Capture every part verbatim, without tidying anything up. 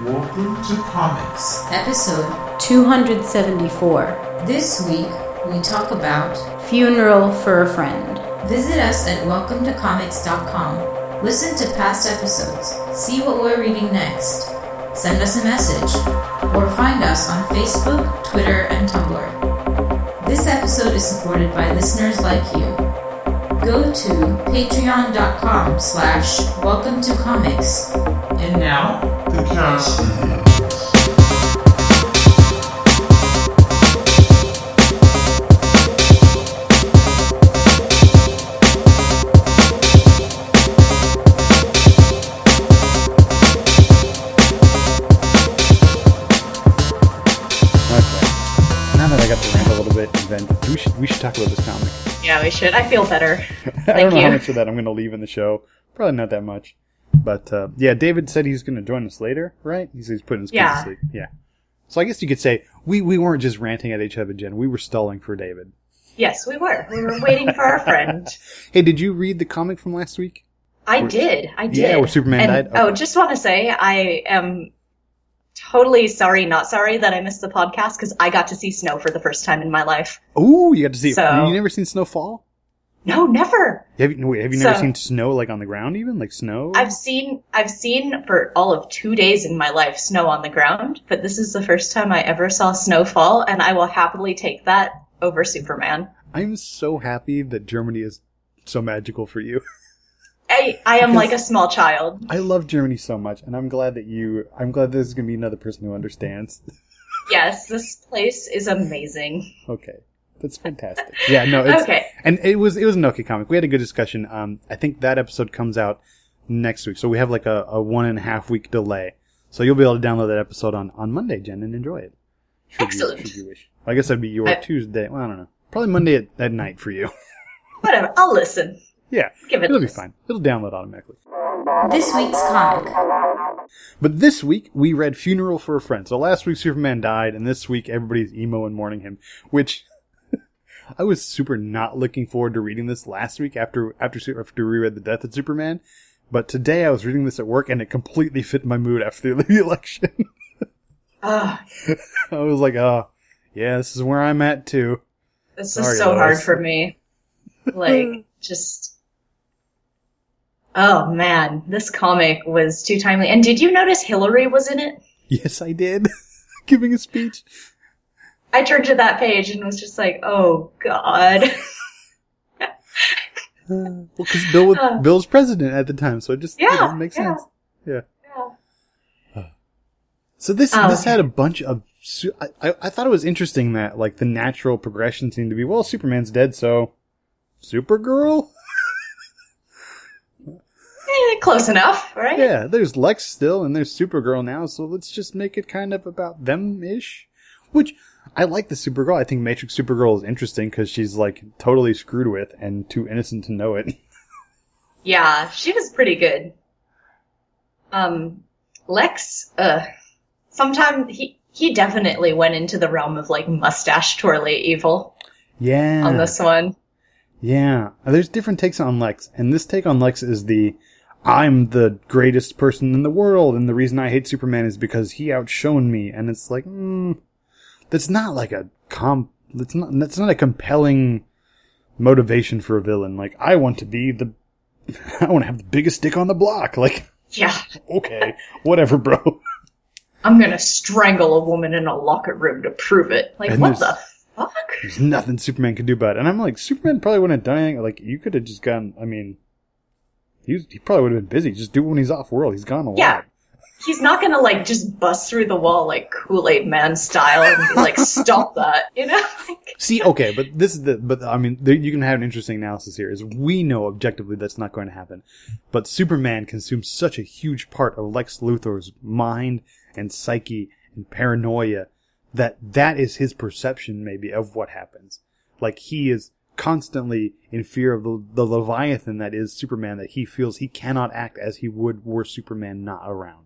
Welcome to Comics, episode two hundred seventy-four. This week, we talk about Funeral for a Friend. Visit us at welcome to comics dot com. Listen to past episodes, see what we're reading next, send us a message, or find us on Facebook, Twitter, and Tumblr. This episode is supported by listeners like you. Go to patreon.com slash welcome to comics. And now, the cast begins. We should we should talk about this comic. Yeah, we should. I feel better. Thank I don't know you. how much of that I'm going to leave in the show. Probably not that much. But uh, yeah, David said he's going to join us later, right? He's, he's putting his kids Yeah. to sleep. Yeah. So I guess you could say we, we weren't just ranting at each other, Jen. We were stalling for David. Yes, we were. We were waiting for our friend. Hey, did you read the comic from last week? I Where- did. I did. Yeah, where Superman and, died? Oh, Okay. just want to say I am totally sorry, not sorry that I missed the podcast because I got to see snow for the first time in my life. Ooh, you got to see it. So- You never seen snow fall? No, never. Have you, wait, have you never So- seen snow like on the ground even? Like snow? I've seen I've seen for all of two days in my life snow on the ground, but this is the first time I ever saw snow fall, and I will happily take that over Superman. I'm so happy that Germany is so magical for you. I I am Because- like a small child. I love Germany so much, and I'm glad that you, I'm glad there's going to be another person who understands. Yes, this place is amazing. Okay. That's fantastic. Yeah, no, it's, Okay. and it was, it was an okay comic. We had a good discussion. Um, I think that episode comes out next week. So we have like a, a one and a half week delay. So you'll be able to download that episode on, on Monday, Jen, and enjoy it. Should Excellent. You, should you wish. I guess that'd be your I- Tuesday. Well, I don't know. Probably Monday at, at night for you. Whatever, I'll listen. Yeah. Give it It'll a be listen. fine. It'll download automatically. This week's comic. But this week, we read Funeral for a Friend. So last week, Superman died, and this week, everybody's emo and mourning him, which I was super not looking forward to reading this last week after after after we read The Death of Superman. But today, I was reading this at work, and it completely fit my mood after the election. Ugh, I was like, oh, yeah, this is where I'm at, too. this Sorry, is so hard Lois. for me. Like, just... Oh, man. This comic was too timely. And did you notice Hillary was in it? Yes, I did. Giving a speech. I turned to that page and was just like, oh, God. Uh, well, because Bill, was- Uh. Bill was president at the time, so it just you Yeah, know, makes yeah. sense. Yeah. Yeah. So this Oh, this okay. had a bunch of. Su- I, I I thought it was interesting that like the natural progression seemed to be, well, Superman's dead, so Supergirl. Eh, close enough, right? Yeah, there's Lex still, and there's Supergirl now, so let's just make it kind of about them ish. Which I like the Supergirl. I think Matrix Supergirl is interesting because she's like totally screwed with and too innocent to know it. Yeah, she was pretty good. Um, Lex, uh, sometime he, he definitely went into the realm of like mustache twirly evil Yeah. on this one. Yeah, there's different takes on Lex, and this take on Lex is the, I'm the greatest person in the world, and the reason I hate Superman is because he outshone me, and it's like, mm, that's not like a comp, that's not, that's not a compelling motivation for a villain. Like, I want to be the, I want to have the biggest dick on the block. Like, Yeah, okay, whatever, bro. I'm gonna strangle a woman in a locker room to prove it. Like, And what there's- the fuck? There's nothing Superman could do about it. And I'm like, Superman probably wouldn't have done anything. Like, you could have just gone, I mean, he, was, he probably would have been busy. Just do it when he's off world. He's gone a Yeah. lot. He's not gonna like just bust through the wall like Kool-Aid Man style and be like, stop that, you know? Like, See, okay, but this is the, but I mean, there, you can have an interesting analysis here. Is we know objectively that's not going to happen, but Superman consumes such a huge part of Lex Luthor's mind and psyche and paranoia that that is his perception, maybe, of what happens. Like he is constantly in fear of the, the Leviathan that is Superman. That he feels he cannot act as he would were Superman not around.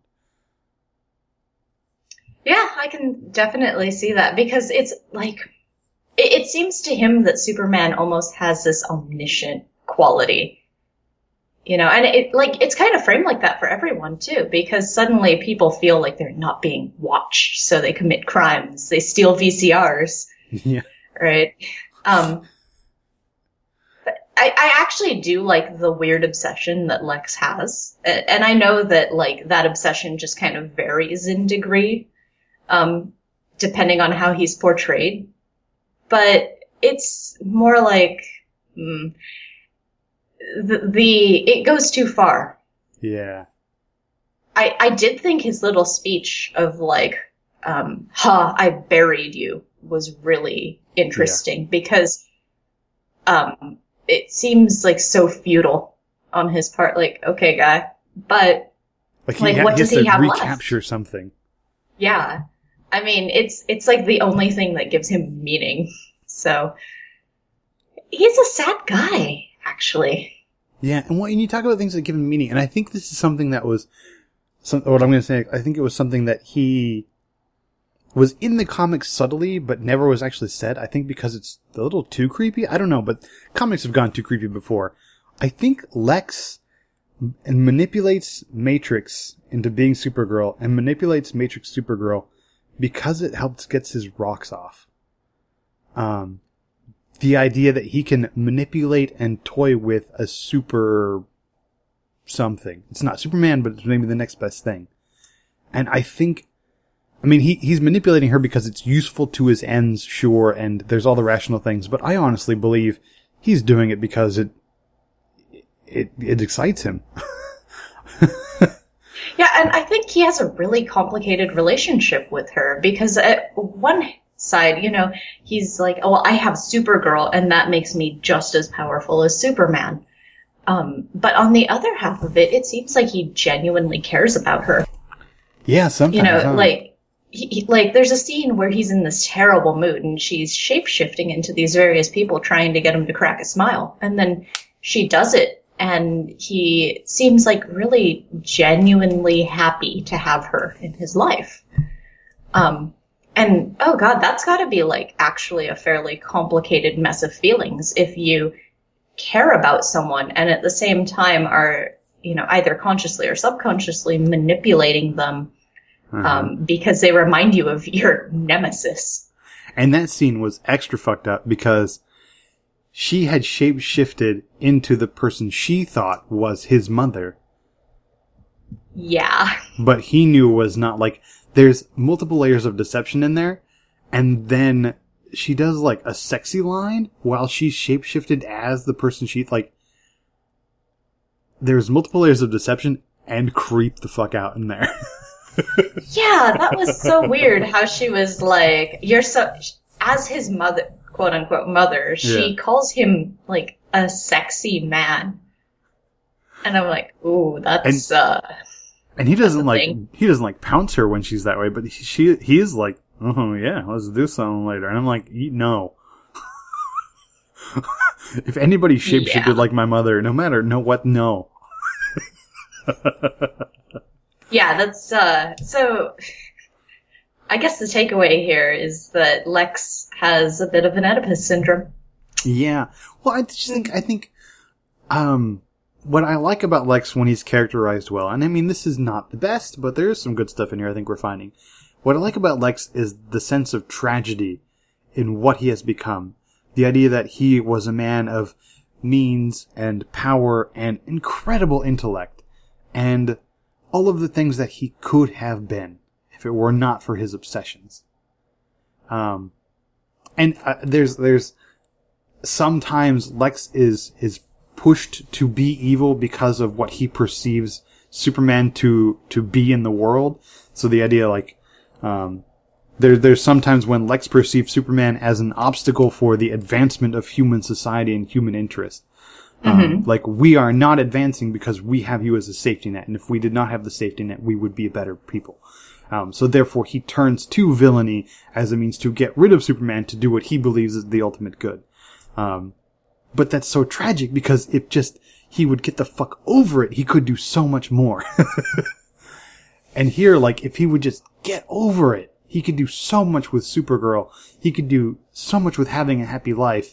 yeah, I can definitely see that because it's like, it, it seems to him that Superman almost has this omniscient quality. You know, and it like it's kind of framed like that for everyone too, because suddenly people feel like they're not being watched, so they commit crimes. They steal V C Rs. Yeah. Right. Um, but I, I actually do like the weird obsession that Lex has, and I know that like that obsession just kind of varies in degree, um, depending on how he's portrayed. But it's more like. Mm, The, the it goes too far. Yeah. I I did think his little speech of like, um, "Ha, I buried you" was really interesting yeah. because, um, it seems like so futile on his part. Like, okay, guy, but like, like ha- what he does has he to have recapture left? something? Yeah, I mean, it's it's like the only thing that gives him meaning. So he's a sad guy. Actually. Yeah, and when you talk about things that give him meaning, and I think this is something that was, some, what I'm going to say, I think it was something that he was in the comics subtly, but never was actually said. I think because it's a little too creepy. I don't know, but comics have gone too creepy before. I think Lex manipulates Matrix into being Supergirl, and manipulates Matrix Supergirl because it helps gets his rocks off. Um... The idea that he can manipulate and toy with a super something. It's not Superman, but it's maybe the next best thing. And I think, I mean, he, he's manipulating her because it's useful to his ends, sure, and there's all the rational things, but I honestly believe he's doing it because it, it, it excites him. Yeah, and I think he has a really complicated relationship with her because at one side, you know, he's like, oh, well, I have Supergirl, and that makes me just as powerful as Superman. Um, but on the other half of it, it seems like he genuinely cares about her. Yeah, sometimes. You know, huh? like, he, he, like there's a scene where he's in this terrible mood, and she's shape-shifting into these various people trying to get him to crack a smile. And then she does it, and he seems like really genuinely happy to have her in his life. Um, And, oh God, that's gotta be like actually a fairly complicated mess of feelings if you care about someone and at the same time are, you know, either consciously or subconsciously manipulating them, um, uh-huh. because they remind you of your nemesis. And that scene was extra fucked up because she had shape-shifted into the person she thought was his mother. Yeah. But he knew was not like... There's multiple layers of deception in there, and then she does like a sexy line while she's shapeshifted as the person she like. There's multiple layers of deception and creep the fuck out in there. Yeah, that was so weird how she was like, you're so, as his mother, quote unquote mother, she yeah. calls him like a sexy man. And I'm like, ooh, that's, and, uh. And he doesn't like thing. he doesn't like pounce her when she's that way, but he, she he is like, oh yeah, let's do something later. And I'm like, no. If anybody shapeshifted yeah. like my mother, no matter no what, no. Yeah, that's uh. So, I guess the takeaway here is that Lex has a bit of an Oedipus syndrome. Yeah. Well, I just think I think, um. What I like about Lex when he's characterized well, and I mean, this is not the best, but there is some good stuff in here I think we're finding. What I like about Lex is the sense of tragedy in what he has become. The idea that he was a man of means and power and incredible intellect, and all of the things that he could have been if it were not for his obsessions. Um, and uh, there's, there's, sometimes Lex is, is pushed to be evil because of what he perceives Superman to, to be in the world. So the idea, like, um, there, there's sometimes when Lex perceives Superman as an obstacle for the advancement of human society and human interest. Um, mm-hmm. Like, we are not advancing because we have you as a safety net, and if we did not have the safety net, we would be better people. Um, so therefore he turns to villainy as a means to get rid of Superman to do what he believes is the ultimate good. Um, But that's so tragic because if just he would get the fuck over it, he could do so much more. And here, like, if he would just get over it, he could do so much with Supergirl. He could do so much with having a happy life.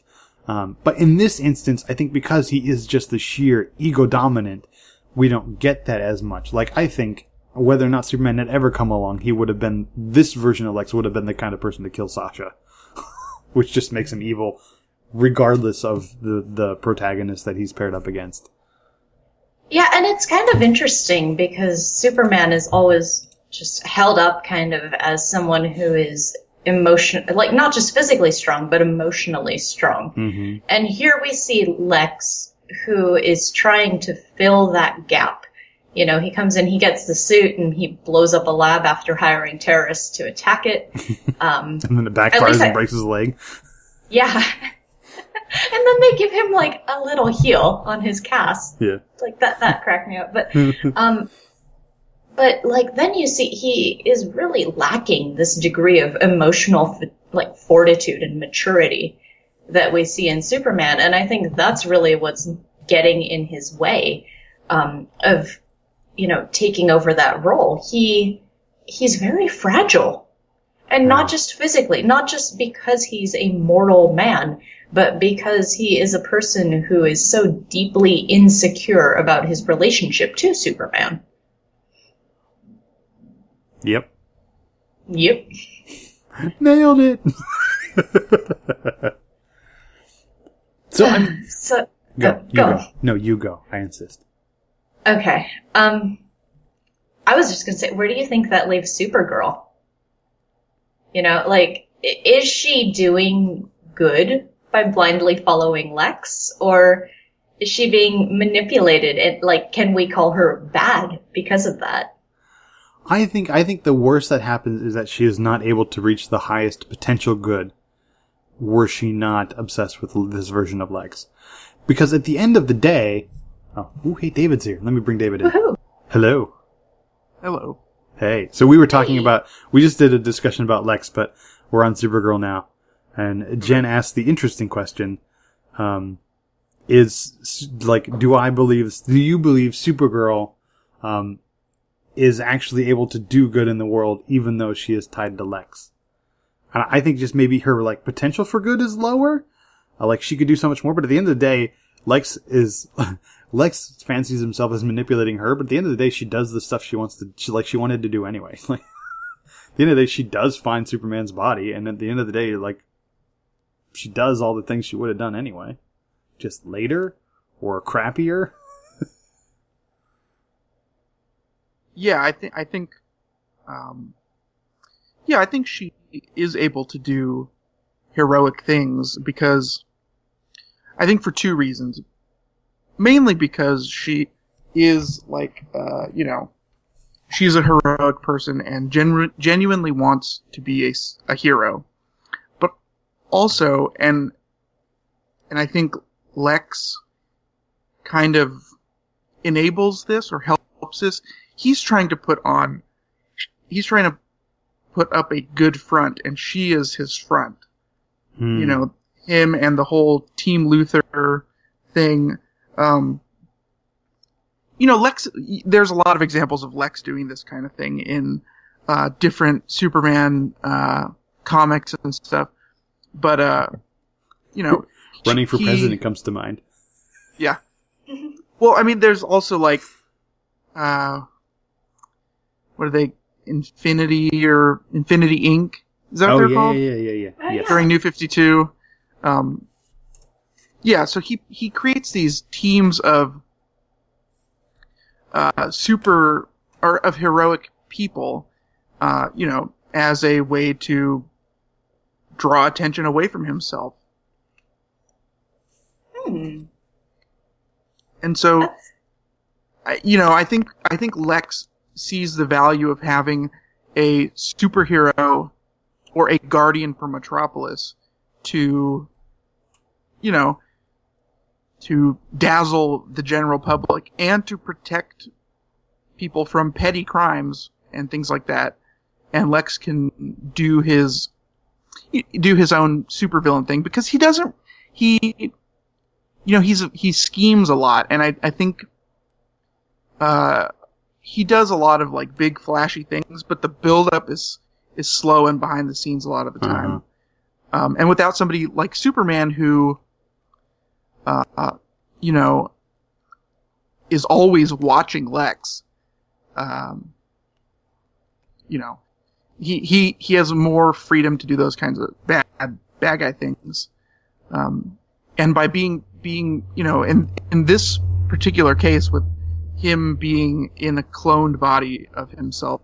Um, but in this instance, I think because he is just the sheer ego dominant, we don't get that as much. Like, I think whether or not Superman had ever come along, he would have been, this version of Lex would have been the kind of person to kill Sasha. Which just makes him evil, regardless of the, the protagonist that he's paired up against. Yeah, and it's kind of interesting because Superman is always just held up kind of as someone who is emotion, like not just physically strong, but emotionally strong. Mm-hmm. And here we see Lex, who is trying to fill that gap. You know, he comes in, he gets the suit, and he blows up a lab after hiring terrorists to attack it. Um, and then it backfires and breaks his leg. Yeah. And then they give him, like, a little heel on his cast. Yeah. Like, that, that cracked me up. But, um... But, like, then you see he is really lacking this degree of emotional, like, fortitude and maturity that we see in Superman. And I think that's really what's getting in his way um, of, you know, taking over that role. He he's very fragile. And not just physically, not just because he's a mortal man, but because he is a person who is so deeply insecure about his relationship to Superman. Yep. Yep. Nailed it. so, I mean, so go, uh, you go. go. No, you go. I insist. Okay. Um, I was just gonna say, where do you think that leaves Supergirl? You know, like, is she doing good by blindly following Lex, or is she being manipulated? And like, can we call her bad because of that? I think I think the worst that happens is that she is not able to reach the highest potential good were she not obsessed with this version of Lex. Because at the end of the day... Oh, ooh, hey, David's here. Let me bring David in. Woohoo. Hello. Hello. Hey. So we were talking Hey. about... We just did a discussion about Lex, but we're on Supergirl now. And Jen asked the interesting question, um, is, like, do I believe... Do you believe Supergirl... Um, is actually able to do good in the world, even though she is tied to Lex. And I think just maybe her, like, potential for good is lower. Uh, like, she could do so much more, but at the end of the day, Lex is, Lex fancies himself as manipulating her, but at the end of the day, she does the stuff she wants to, she, like, she wanted to do anyway. Like, at the end of the day, she does find Superman's body, and at the end of the day, like, she does all the things she would have done anyway. Just later, or crappier. Yeah, I think I think, um, yeah, I think she is able to do heroic things because I think for two reasons. Mainly because she is like, uh, you know, she's a heroic person and genu- genuinely wants to be a, a hero. But also, and and I think Lex kind of enables this or helps this. He's trying to put on, he's trying to put up a good front, and she is his front. Hmm. You know, him and the whole Team Luthor thing. Um, you know, Lex, there's a lot of examples of Lex doing this kind of thing in uh, different Superman uh, comics and stuff. But, uh, you know. Running for he, president comes to mind. Yeah. Well, I mean, there's also like, uh, what are they? Infinity or Infinity Incorporated? Is that what Oh, they're yeah, called? yeah, yeah, yeah, Oh, yeah. yeah. During New fifty-two. Um, yeah, so he, he creates these teams of, uh, super, or of heroic people, uh, you know, as a way to draw attention away from himself. Hmm. And so, That's- I- you know, I think, I think Lex sees the value of having a superhero or a guardian for Metropolis to, you know, to dazzle the general public and to protect people from petty crimes and things like that. And Lex can do his, do his own supervillain thing because he doesn't, he, you know, he's, he schemes a lot. And I, I think, uh, he does a lot of like big flashy things, but the build up is, is slow and behind the scenes a lot of the time. Uh-huh. Um, and without somebody like Superman who uh, you know, is always watching Lex. Um, you know, he, he, he has more freedom to do those kinds of bad, bad guy things. Um, and by being, being, you know, in, in this particular case with him being in a cloned body of himself,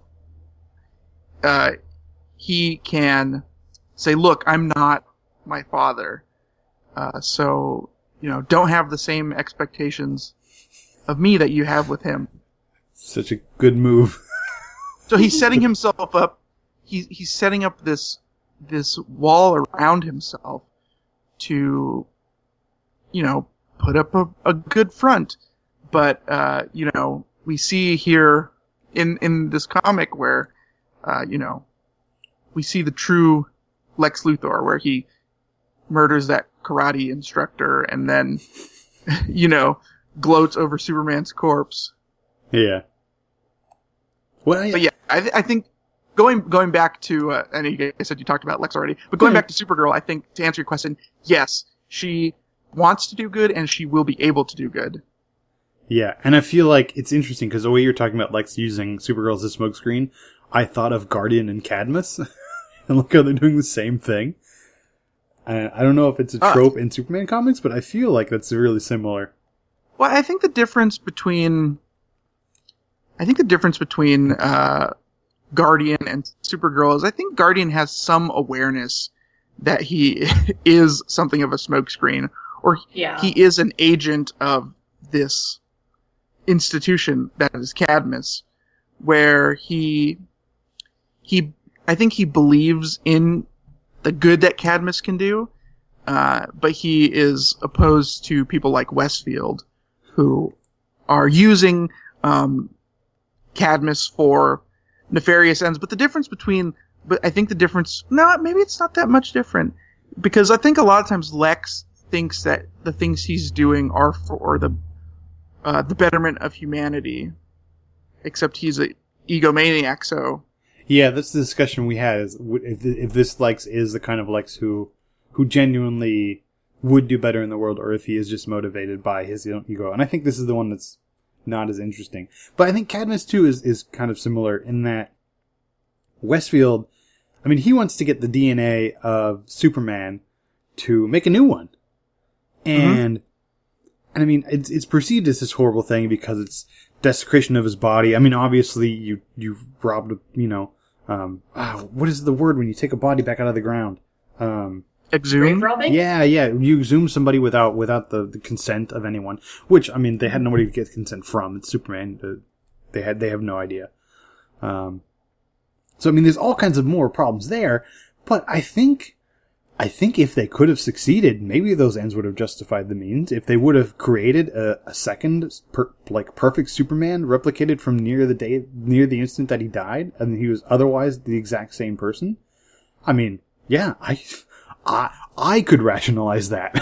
uh, he can say, look, I'm not my father. Uh, so, you know, don't have the same expectations of me that you have with him. Such a good move. So he's setting himself up. He's he's setting up this this wall around himself to, you know, put up a, a good front. But uh, you know, we see here in in this comic where, uh, you know, we see the true Lex Luthor, where he murders that karate instructor and then, you know, gloats over Superman's corpse. Yeah. Well, I, but yeah, I, th- I think going going back to, uh, I know you guys said you talked about Lex already, but going mm-hmm. back to Supergirl, I think to answer your question, yes, she wants to do good and she will be able to do good. Yeah, and I feel like it's interesting because the way you're talking about Lex using Supergirl as a smokescreen, I thought of Guardian and Cadmus, and look how they're doing the same thing. I, I don't know if it's a trope uh, in Superman comics, but I feel like that's really similar. Well, I think the difference between, I think the difference between uh, Guardian and Supergirl is I think Guardian has some awareness that he is something of a smokescreen, or yeah. he is an agent of this institution that is Cadmus, where he, he, I think he believes in the good that Cadmus can do, uh, but he is opposed to people like Westfield, who are using um, Cadmus for nefarious ends. But the difference between, but I think the difference, no, maybe it's not that much different, because I think a lot of times Lex thinks that the things he's doing are for the uh, the betterment of humanity, except he's an egomaniac, so. Yeah, that's the discussion we had, is if if this Lex is the kind of Lex who who genuinely would do better in the world, or if he is just motivated by his own ego. And I think this is the one that's not as interesting. But I think Cadmus, too, is, is kind of similar in that Westfield, I mean, he wants to get the D N A of Superman to make a new one. And, mm-hmm. and I mean, it's, it's perceived as this horrible thing because it's desecration of his body. I mean, obviously, you, you've robbed, you know, um, ah, what is the word when you take a body back out of the ground? Um, Exhume? Yeah, yeah. You exhume somebody without without the, the consent of anyone. Which, I mean, they had nobody to get consent from. It's Superman. Uh, they had they have no idea. Um, so I mean, there's all kinds of more problems there. But I think I think if they could have succeeded, maybe those ends would have justified the means. If they would have created a, a second, per, like perfect Superman, replicated from near the day, near the instant that he died, and he was otherwise the exact same person. I mean, yeah, I. I I could rationalize that.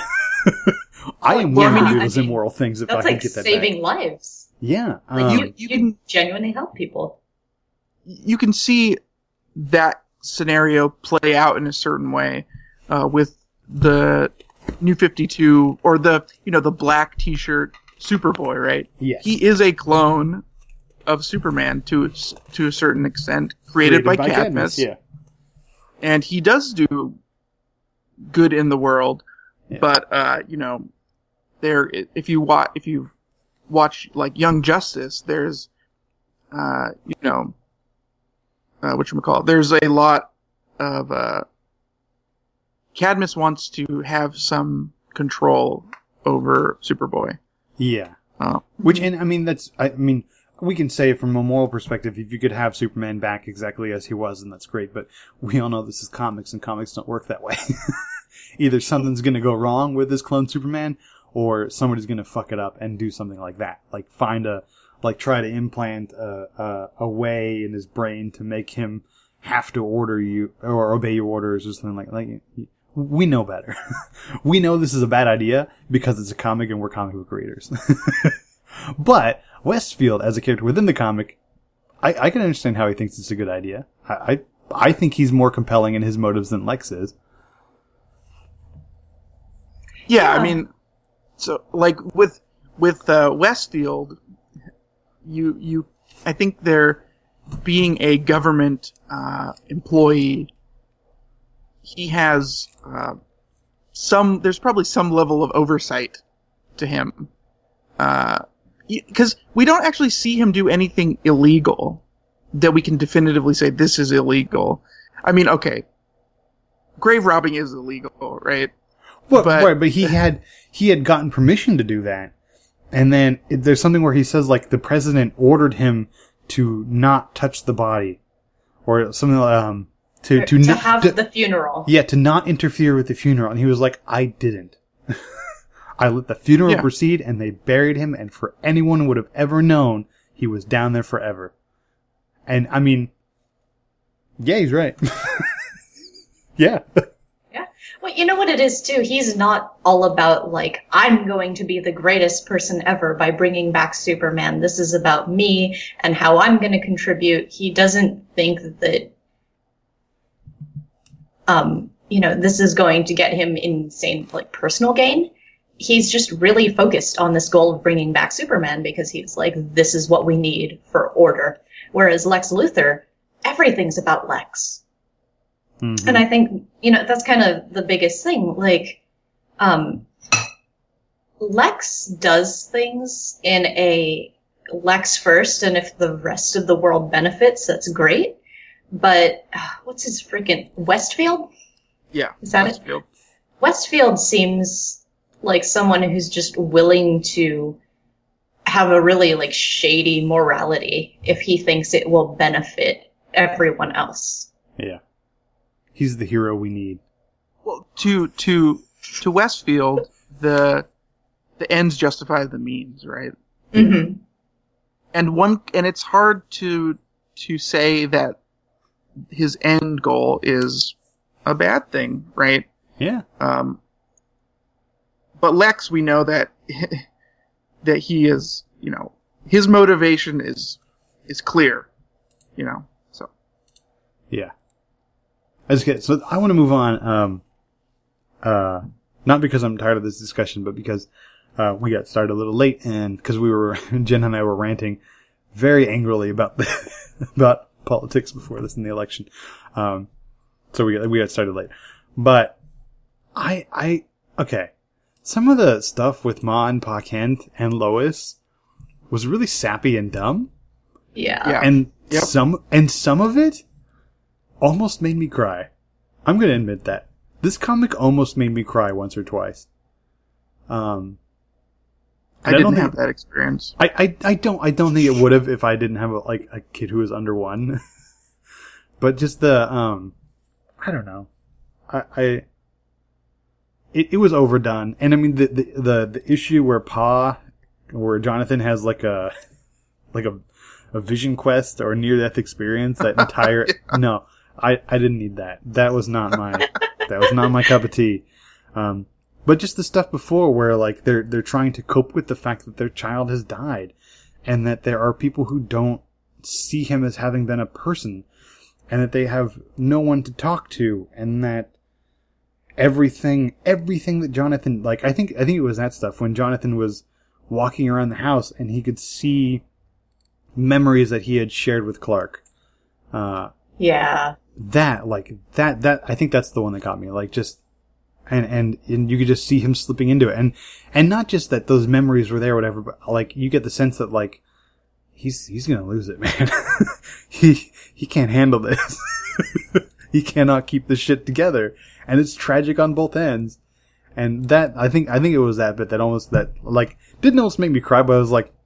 I am well, willing I mean, to do I those mean, immoral things if I like could get that saving back. lives. Yeah, like um, you, you, you can can genuinely help people. You can see that scenario play out in a certain way uh, with the New fifty-two or the you know the black T-shirt Superboy, right? Yes, he is a clone of Superman to to a certain extent, created, created by, by Cadmus. Cadmus. Yeah, and he does do good in the world, yeah. but uh, you know, there if you watch if you watch like Young Justice, there's uh, you know, uh, whatchamacallit, there's a lot of uh, Cadmus wants to have some control over Superboy. Yeah, uh, which and I mean that's I mean. We can say from a moral perspective, if you could have Superman back exactly as he was, then that's great. But we all know this is comics, and comics don't work that way. Either something's going to go wrong with this clone Superman, or somebody's going to fuck it up and do something like that. Like find a, like try to implant a, a, a way in his brain to make him have to order you or obey your orders or something like like. We know better. We know this is a bad idea because it's a comic and we're comic book readers. But Westfield, as a character within the comic, I, I can understand how he thinks it's a good idea. I, I I think he's more compelling in his motives than Lex is. Yeah, yeah. I mean, So, like with with uh, Westfield, you you I think they're being a government uh, employee. He has uh, some. There's probably some level of oversight to him, because uh, we don't actually see him do anything illegal that we can definitively say this is illegal. I mean, okay, grave robbing is illegal, right? Well, but, right, but he had he had gotten permission to do that, and then it, there's something where he says like the president ordered him to not touch the body, or something um to to, to not, have to, the funeral. Yeah, to not interfere with the funeral, and he was like, I didn't. I let the funeral yeah. proceed, and they buried him, and for anyone who would have ever known, he was down there forever. And I mean, yeah, he's right. yeah. Yeah. Well, you know what it is too? He's not all about like, I'm going to be the greatest person ever by bringing back Superman. This is about me and how I'm going to contribute. He doesn't think that, um, you know, this is going to get him insane, like, personal gain. He's just really focused on this goal of bringing back Superman because he's like, this is what we need for order. Whereas Lex Luthor, everything's about Lex. Mm-hmm. And I think, you know, that's kind of the biggest thing. Like, um, Lex does things in a Lex first, and if the rest of the world benefits, that's great. But, uh, what's his freaking, Westfield? Yeah. Is that Westfield. it? Westfield seems like someone who's just willing to have a really, like, shady morality if he thinks it will benefit everyone else. Yeah. He's the hero we need. Well, to to to Westfield, the the ends justify the means, right? Mm-hmm. And one, and it's hard to to say that his end goal is a bad thing, right? Yeah. Um. But Lex, we know that that he is, you know, his motivation is is clear, you know. So. Yeah. That's good. So I want to move on. Um, uh, not because I'm tired of this discussion, but because uh, we got started a little late, and because we were Jen and I were ranting very angrily about the about politics before this in the election. Um, so we got, we got started late. But I I okay, some of the stuff with Ma and Pa Kent and Lois was really sappy and dumb. Yeah. Yeah. And Yep. some and some of it almost made me cry. I'm going to admit that. This comic almost made me cry once or twice. Um, I didn't don't have think, that experience. I, I, I don't I don't think it would have if I didn't have a, like a kid who was under one. But just the um, I don't know. I, I it, it was overdone, and I mean the, the the the issue where Pa, where Jonathan has like a like a a vision quest or near death experience. That entire yeah. no. I, I didn't need that. That was not my that was not my cup of tea. Um, but just the stuff before where like they're they're trying to cope with the fact that their child has died, and that there are people who don't see him as having been a person, and that they have no one to talk to, and that everything everything that Jonathan like I think I think it was that stuff when Jonathan was walking around the house and he could see memories that he had shared with Clark. Uh, yeah. That, like, that, that, I think that's the one that got me. Like, just, and, and, and you could just see him slipping into it. And, and not just that those memories were there or whatever, but, like, you get the sense that, like, he's, he's gonna lose it, man. he, he can't handle this. He cannot keep this shit together. And it's tragic on both ends. And that, I think, I think it was that bit that almost, that, like, didn't almost make me cry, but I was like,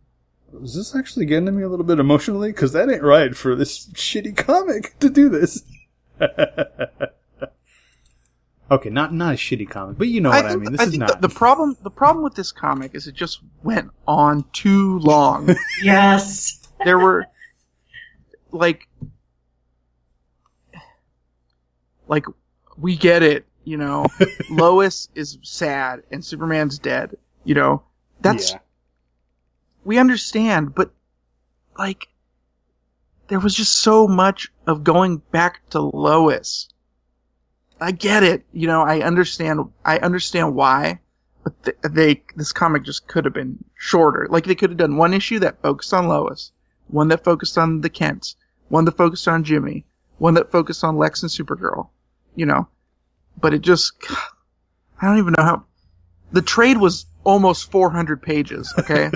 is this actually getting to me a little bit emotionally? Because that ain't right for this shitty comic to do this. Okay, not not a shitty comic, but you know what I, I mean. This I is think not the, the problem. The problem with this comic is it just went on too long. Yes. There were like, like we get it. You know, Lois is sad and Superman's dead. You know, that's. Yeah. We understand, but, like, there was just so much of going back to Lois. I get it. You know, I understand, I understand why. but th- they this comic just could have been shorter. Like they could have done one issue that focused on Lois, one that focused on the Kents, one that focused on Jimmy, one that focused on Lex and Supergirl. You know, but it just I don't even know how. The trade was almost four hundred pages. Okay.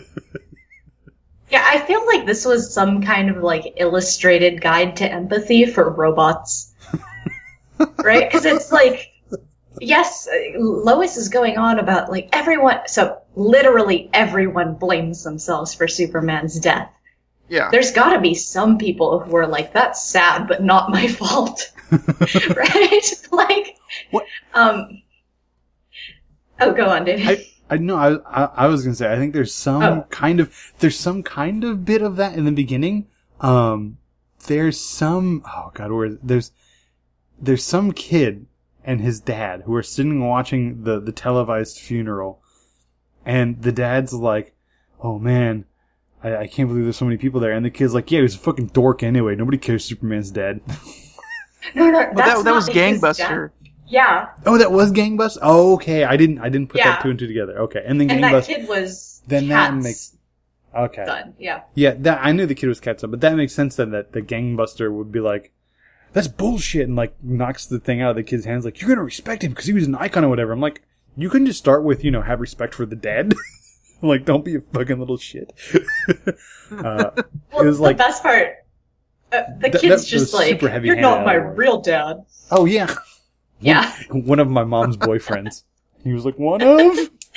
Yeah, I feel like this was some kind of like illustrated guide to empathy for robots. Right? Because it's like, yes, Lois is going on about like everyone, so literally everyone blames themselves for Superman's death. Yeah. There's gotta be some people who are like, that's sad, but not my fault. Right? Like, what? Um, oh, go on, David. I- I know. I, I I was gonna say. I think there's some Oh. kind of there's some kind of bit of that in the beginning. Um, there's some. Oh God, where is, there's there's some kid and his dad who are sitting watching the the televised funeral, and the dad's like, "Oh man, I, I can't believe there's so many people there." And the kid's like, "Yeah, he was a fucking dork anyway. Nobody cares Superman's dead." No, no, Well, that's that, that not was his Gangbuster. death. Yeah, Oh, that was Gangbusters? Oh, okay. I didn't I didn't put Yeah. that two and two together. Okay. And then and that Gangbusters. kid was Then that Cat's makes Okay. son. Yeah. Yeah, that I knew the kid was Catsup, but that makes sense then that the Gangbuster would be like, that's bullshit, and like knocks the thing out of the kid's hands like, you're gonna respect him because he was an icon or whatever. I'm like, you can just start with, you know, have respect for the dead. Like, don't be a fucking little shit. uh, Well, it was the like, best part, uh, the That- kid's that just was like, super heavy you're not handed my out of it. real dad. oh yeah. Yeah. One, one of my mom's boyfriends. He was like, one of?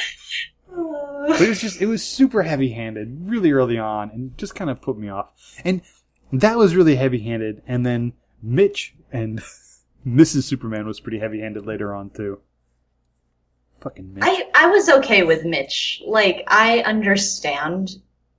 But it was just, it was super heavy-handed really early on and just kind of put me off. And that was really heavy-handed. And then Mitch and Missus Superman was pretty heavy-handed later on, too. Fucking Mitch. I, I was okay with Mitch. Like, I understand.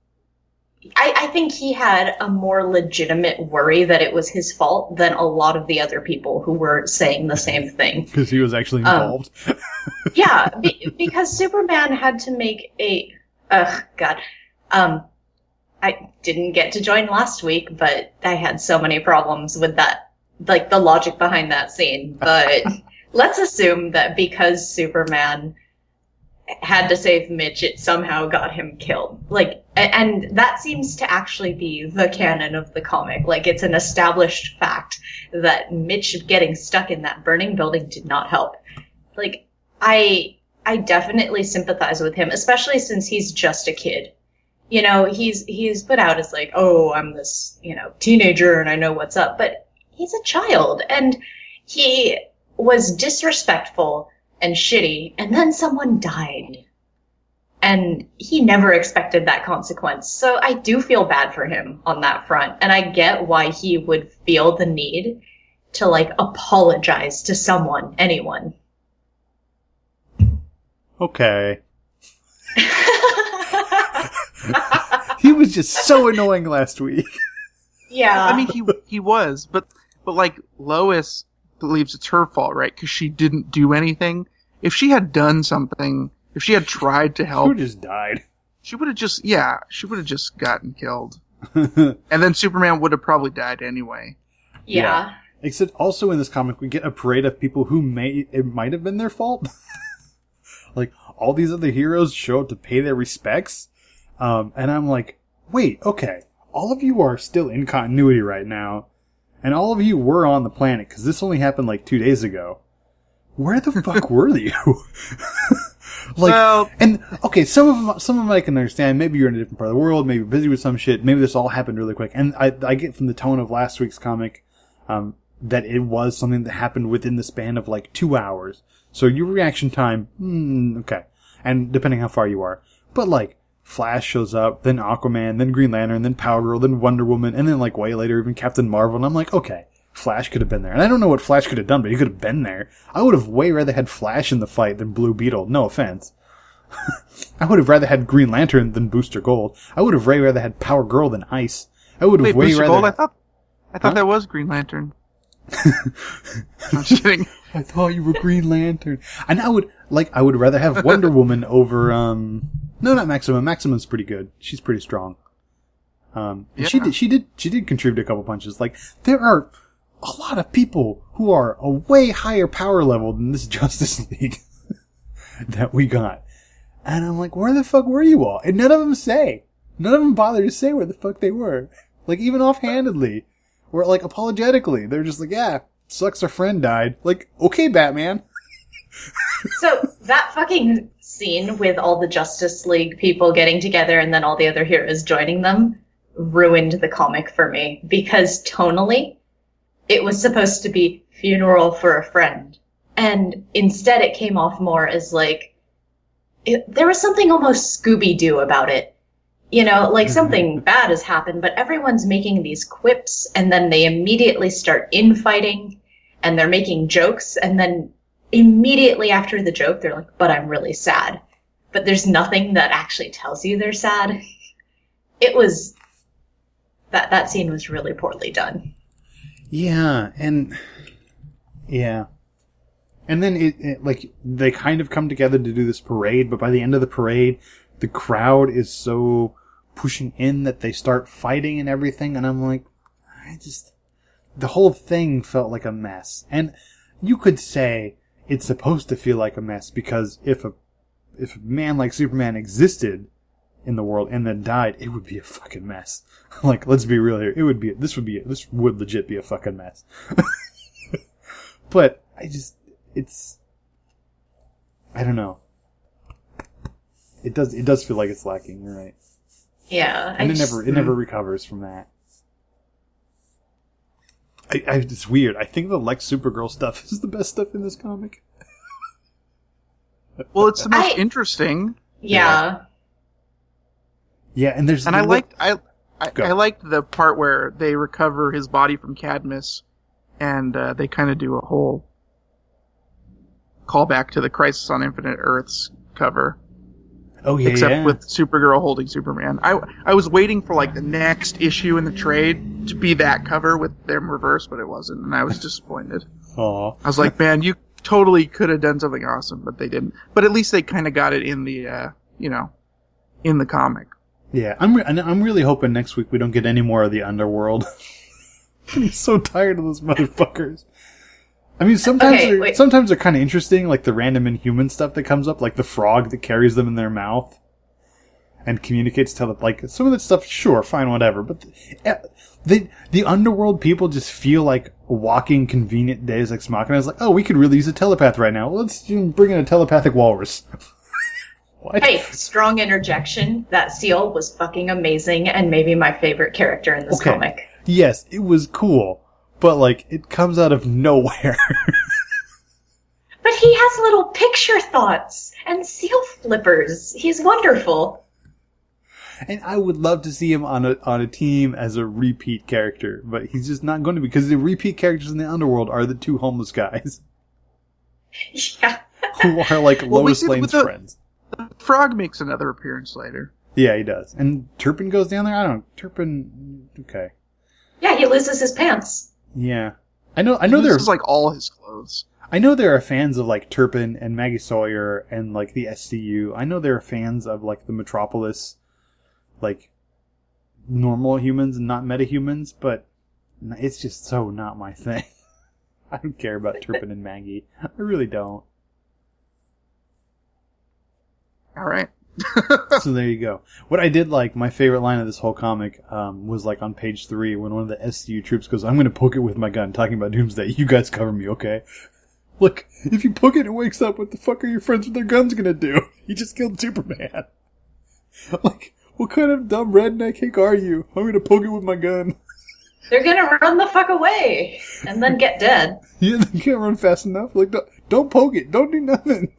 I, I think he had a more legitimate worry that it was his fault than a lot of the other people who were saying the same thing. Because he was actually Um, involved. Yeah, be, because Superman had to make a. Ugh, God. Um, I didn't get to join last week, but I had so many problems with that, like the logic behind that scene. But let's assume that because Superman had to save Mitch, it somehow got him killed. Like, a- and that seems to actually be the canon of the comic. Like, it's an established fact that Mitch getting stuck in that burning building did not help. Like, I, I definitely sympathize with him, especially since he's just a kid. You know, he's, he's put out as like, oh, I'm this, you know, teenager and I know what's up, but he's a child and he was disrespectful and shitty, and then someone died. And he never expected that consequence. So I do feel bad for him on that front. And I get why he would feel the need to, like, apologize to someone, anyone. Okay. He was just so annoying last week. Yeah. I mean, he he was, but but like Lois believes it's her fault, right? Because she didn't do anything. If she had done something, if she had tried to help, Who just died? she would have just yeah, she would have just gotten killed, and then Superman would have probably died anyway. yeah. Except also in this comic, we get a parade of people who may, it might have been their fault. Like, all these other heroes show up to pay their respects. Um, and I'm like, wait, okay. All of you are still in continuity right now. And all of you were on the planet, because this only happened like two days ago. Where the fuck were you? Like, Well- and, okay, some of them, some of them I can understand. Maybe you're in a different part of the world, maybe you're busy with some shit, maybe this all happened really quick. And I, I get from the tone of last week's comic, um, that it was something that happened within the span of like two hours. So your reaction time, hmm, okay. And depending how far you are. But like, Flash shows up, then Aquaman, then Green Lantern, then Power Girl, then Wonder Woman, and then like way later even Captain Marvel. And I'm like, okay, Flash could have been there. And I don't know what Flash could have done, but he could have been there. I would have way rather had Flash in the fight than Blue Beetle. No offense. I would have rather had Green Lantern than Booster Gold. I would have way rather had Power Girl than Ice. I would have Wait, way Booster rather. Gold? I thought I thought Huh? that was Green Lantern. I'm just kidding. I thought you were Green Lantern. And I would, like, I would rather have Wonder Woman over, um, no, not Maxima. Maxima's pretty good. She's pretty strong. Um, and she Yeah. did, she did, she did contribute a couple punches. Like, there are a lot of people who are a way higher power level than this Justice League that we got. And I'm like, where the fuck were you all? And none of them say. None of them bother to say where the fuck they were. Like, even offhandedly. Or, like, apologetically. They're just like, yeah, sucks our friend died. Like, okay, Batman. So, that fucking scene with all the Justice League people getting together and then all the other heroes joining them ruined the comic for me. Because tonally, it was supposed to be funeral for a friend. And instead it came off more as like, it, there was something almost Scooby-Doo about it. You know, like something bad has happened, but everyone's making these quips and then they immediately start infighting and they're making jokes and then immediately after the joke, they're like, but I'm really sad. But there's nothing that actually tells you they're sad. It was, that, that scene was really poorly done. Yeah, and, yeah. And then it, it, like, they kind of come together to do this parade, but by the end of the parade, the crowd is so pushing in that they start fighting and everything, and I'm like, I just, the whole thing felt like a mess. And you could say it's supposed to feel like a mess because if a, if a man like Superman existed in the world and then died, it would be a fucking mess. Like, let's be real here. It would be, this would be, this would legit be a fucking mess. But I just, it's, I don't know. It does. It does feel like it's lacking. You're right. Yeah, and I it just, never. It never recovers from that. I, I. It's weird. I think the Lex Supergirl stuff is the best stuff in this comic. Well, it's the most I- interesting, Yeah. Yeah, and there's. and I liked I I, Go. I liked the part where they recover his body from Cadmus, and uh, they kind of do a whole callback to the Crisis on Infinite Earths cover. Oh yeah, Except yeah. with Supergirl holding Superman. I I was waiting for like the next issue in the trade to be that cover with them reversed, but it wasn't, and I was disappointed. Aw. I was like, man, you totally could have done something awesome, but they didn't. But at least they kind of got it in the, uh, you know, in the comic. Yeah, I'm. Re- and I'm really hoping next week we don't get any more of the Underworld. I'm so tired of those motherfuckers. I mean, sometimes Okay, they're, wait. sometimes they're kind of interesting, like the random Inhuman stuff that comes up, like the frog that carries them in their mouth and communicates to like some of that stuff. Sure, fine, whatever. But the, the the Underworld people just feel like walking convenient Deus Ex Machina. It's like, oh, we could really use a telepath right now. Let's bring in a telepathic walrus. What? Hey, strong interjection. That seal was fucking amazing and maybe my favorite character in this Okay. comic. Yes, it was cool, but like it comes out of nowhere. But he has little picture thoughts and seal flippers. He's wonderful. And I would love to see him on a on a team as a repeat character, but he's just not going to be because the repeat characters in the Underworld are the two homeless guys Yeah. who are like Well, we Lois did with Lane's the- friends. The Frog makes another appearance later. Yeah, he does. And Turpin goes down there. I don't know. Turpin. Okay. Yeah, he loses his pants. Yeah, I know. I know He there. loses, like all his clothes. I know there are fans of like Turpin and Maggie Sawyer and like the S C U. I know there are fans of like the Metropolis, like normal humans and not metahumans, but it's just so not my thing. I don't care about Turpin and Maggie. I really don't. All right. So there you go. What I did like, my favorite line of this whole comic, um, was like on page three when one of the S C U troops goes, "I'm going to poke it with my gun," talking about Doomsday. You guys cover me, okay? Look, if you poke it and it wakes up, what the fuck are your friends with their guns going to do? You just killed Superman. Like, what kind of dumb redneck hick are you? I'm going to poke it with my gun. They're gonna run the fuck away and then get dead. Yeah, they can't run fast enough. Like, don't, don't poke it. Don't do nothing.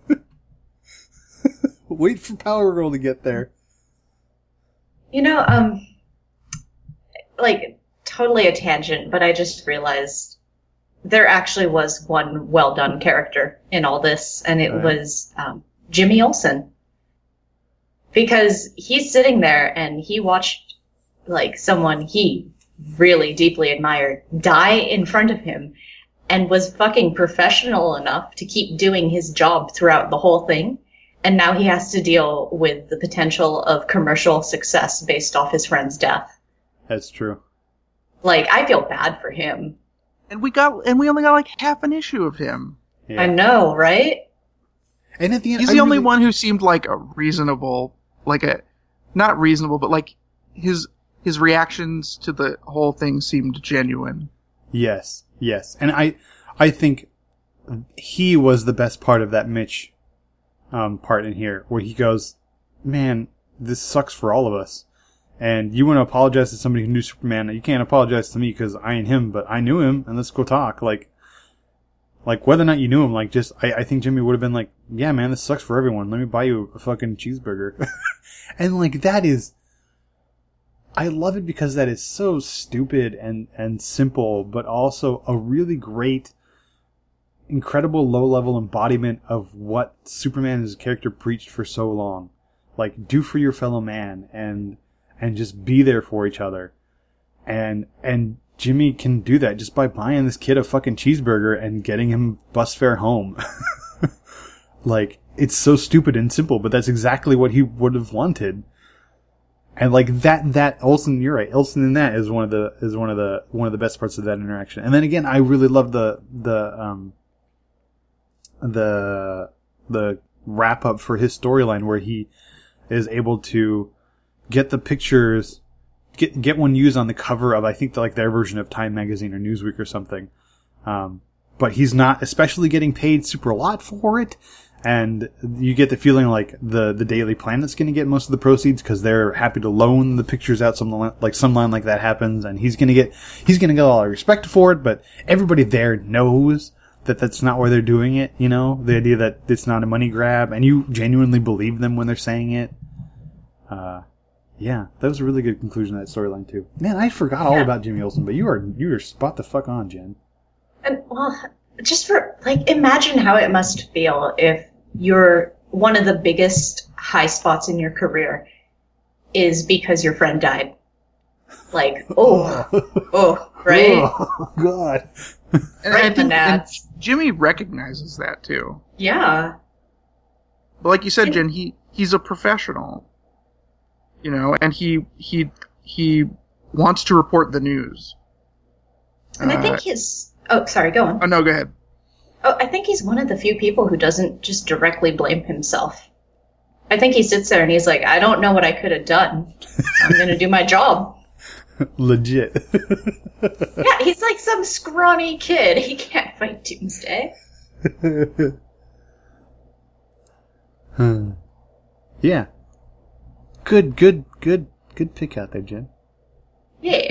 Wait for Power Girl to get there. You know, um, like, totally a tangent, but I just realized there actually was one well-done character in all this, and it Right. was um, Jimmy Olsen. Because he's sitting there and he watched, like, someone he really deeply admired die in front of him and was fucking professional enough to keep doing his job throughout the whole thing. And now he has to deal with the potential of commercial success based off his friend's death. That's true. Like, I feel bad for him. And we got, and we only got like half an issue of him. Yeah. I know, right? And at the end, he's I the only really- one who seemed like a reasonable, like a, not reasonable, but like his his reactions to the whole thing seemed genuine. Yes, yes, and I, I think he was the best part of that Mitch, um, part in here where he goes, "Man, this sucks for all of us." And you want to apologize to somebody who knew Superman. You can't apologize to me because I ain't him, but I knew him, and let's go talk. Like, like whether or not you knew him, like, just I, I think Jimmy would have been like, "Yeah, man, this sucks for everyone. Let me buy you a fucking cheeseburger." And like that is, I love it because that is so stupid and and simple, but also a really great, incredible low level embodiment of what Superman as a character preached for so long. Like, do for your fellow man and. And just be there for each other. And, and Jimmy can do that just by buying this kid a fucking cheeseburger and getting him bus fare home. Like, it's so stupid and simple, but that's exactly what he would have wanted. And like that, that Olsen, you're right. Olsen in that is one of the, is one of the, one of the best parts of that interaction. And then again, I really love the, the, um, the, the wrap up for his storyline where he is able to get the pictures, get get one used on the cover of, I think, the, like their version of Time Magazine or Newsweek or something. Um, but he's not especially getting paid super a lot for it. And you get the feeling like the, the Daily Planet's going to get most of the proceeds because they're happy to loan the pictures out. Something like some line like that happens, and he's going to get he's going to get a lot of respect for it. But everybody there knows that that's not why they're doing it. You know, the idea that it's not a money grab, and you genuinely believe them when they're saying it. Uh. Yeah, that was a really good conclusion of that storyline too. Man, I forgot all Yeah. about Jimmy Olsen, but you are you are spot the fuck on, Jen. And, well, just for, like, imagine how it must feel if you're one of the biggest high spots in your career is because your friend died. Like, oh, oh, right? Oh, God. And Right I in the think and nuts. Jimmy recognizes that too. Yeah. But like you said, And- Jen, he he's a professional. You know, and he he he wants to report the news. And I Uh, think he's, oh, sorry, go on. Oh no, go ahead. Oh, I think he's one of the few people who doesn't just directly blame himself. I think he sits there and he's like, I don't know what I could have done. I'm going to do my job. Legit. Yeah, he's like some scrawny kid. He can't fight Doomsday. Hmm. Yeah. Good, good, good, good pick out there, Jen. Yeah.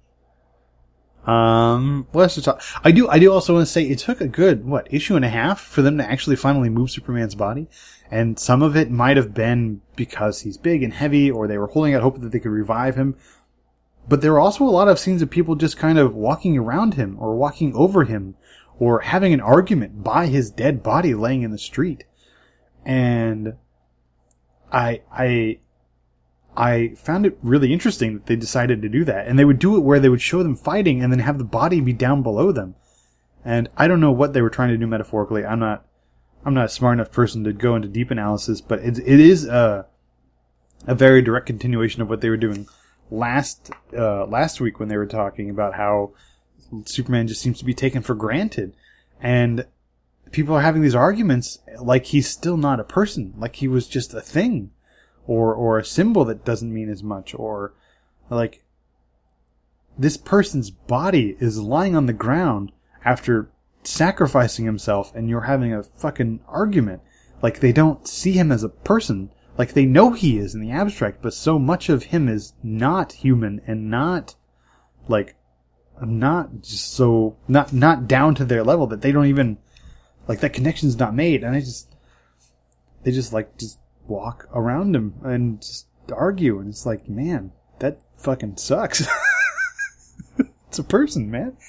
Um, what else to talk? I do, I do also want to say it took a good, what, issue and a half for them to actually finally move Superman's body. And some of it might have been because he's big and heavy, or they were holding out hope that they could revive him. But there were also a lot of scenes of people just kind of walking around him, or walking over him, or having an argument by his dead body laying in the street. And I, I, I found it really interesting that they decided to do that. And they would do it where they would show them fighting and then have the body be down below them. And I don't know what they were trying to do metaphorically. I'm not, I'm not a smart enough person to go into deep analysis, but it, it is a, a very direct continuation of what they were doing last, uh, last week when they were talking about how Superman just seems to be taken for granted. And people are having these arguments like he's still not a person, like he was just a thing. Or, or a symbol that doesn't mean as much, or, like, this person's body is lying on the ground after sacrificing himself, and you're having a fucking argument. Like, they don't see him as a person. Like, they know he is in the abstract, but so much of him is not human, and not, like, not just so, not, not down to their level that they don't even, like, that connection's not made, and I just, they just, like, just, walk around him and just argue, and it's like, man, that fucking sucks. It's a person, man.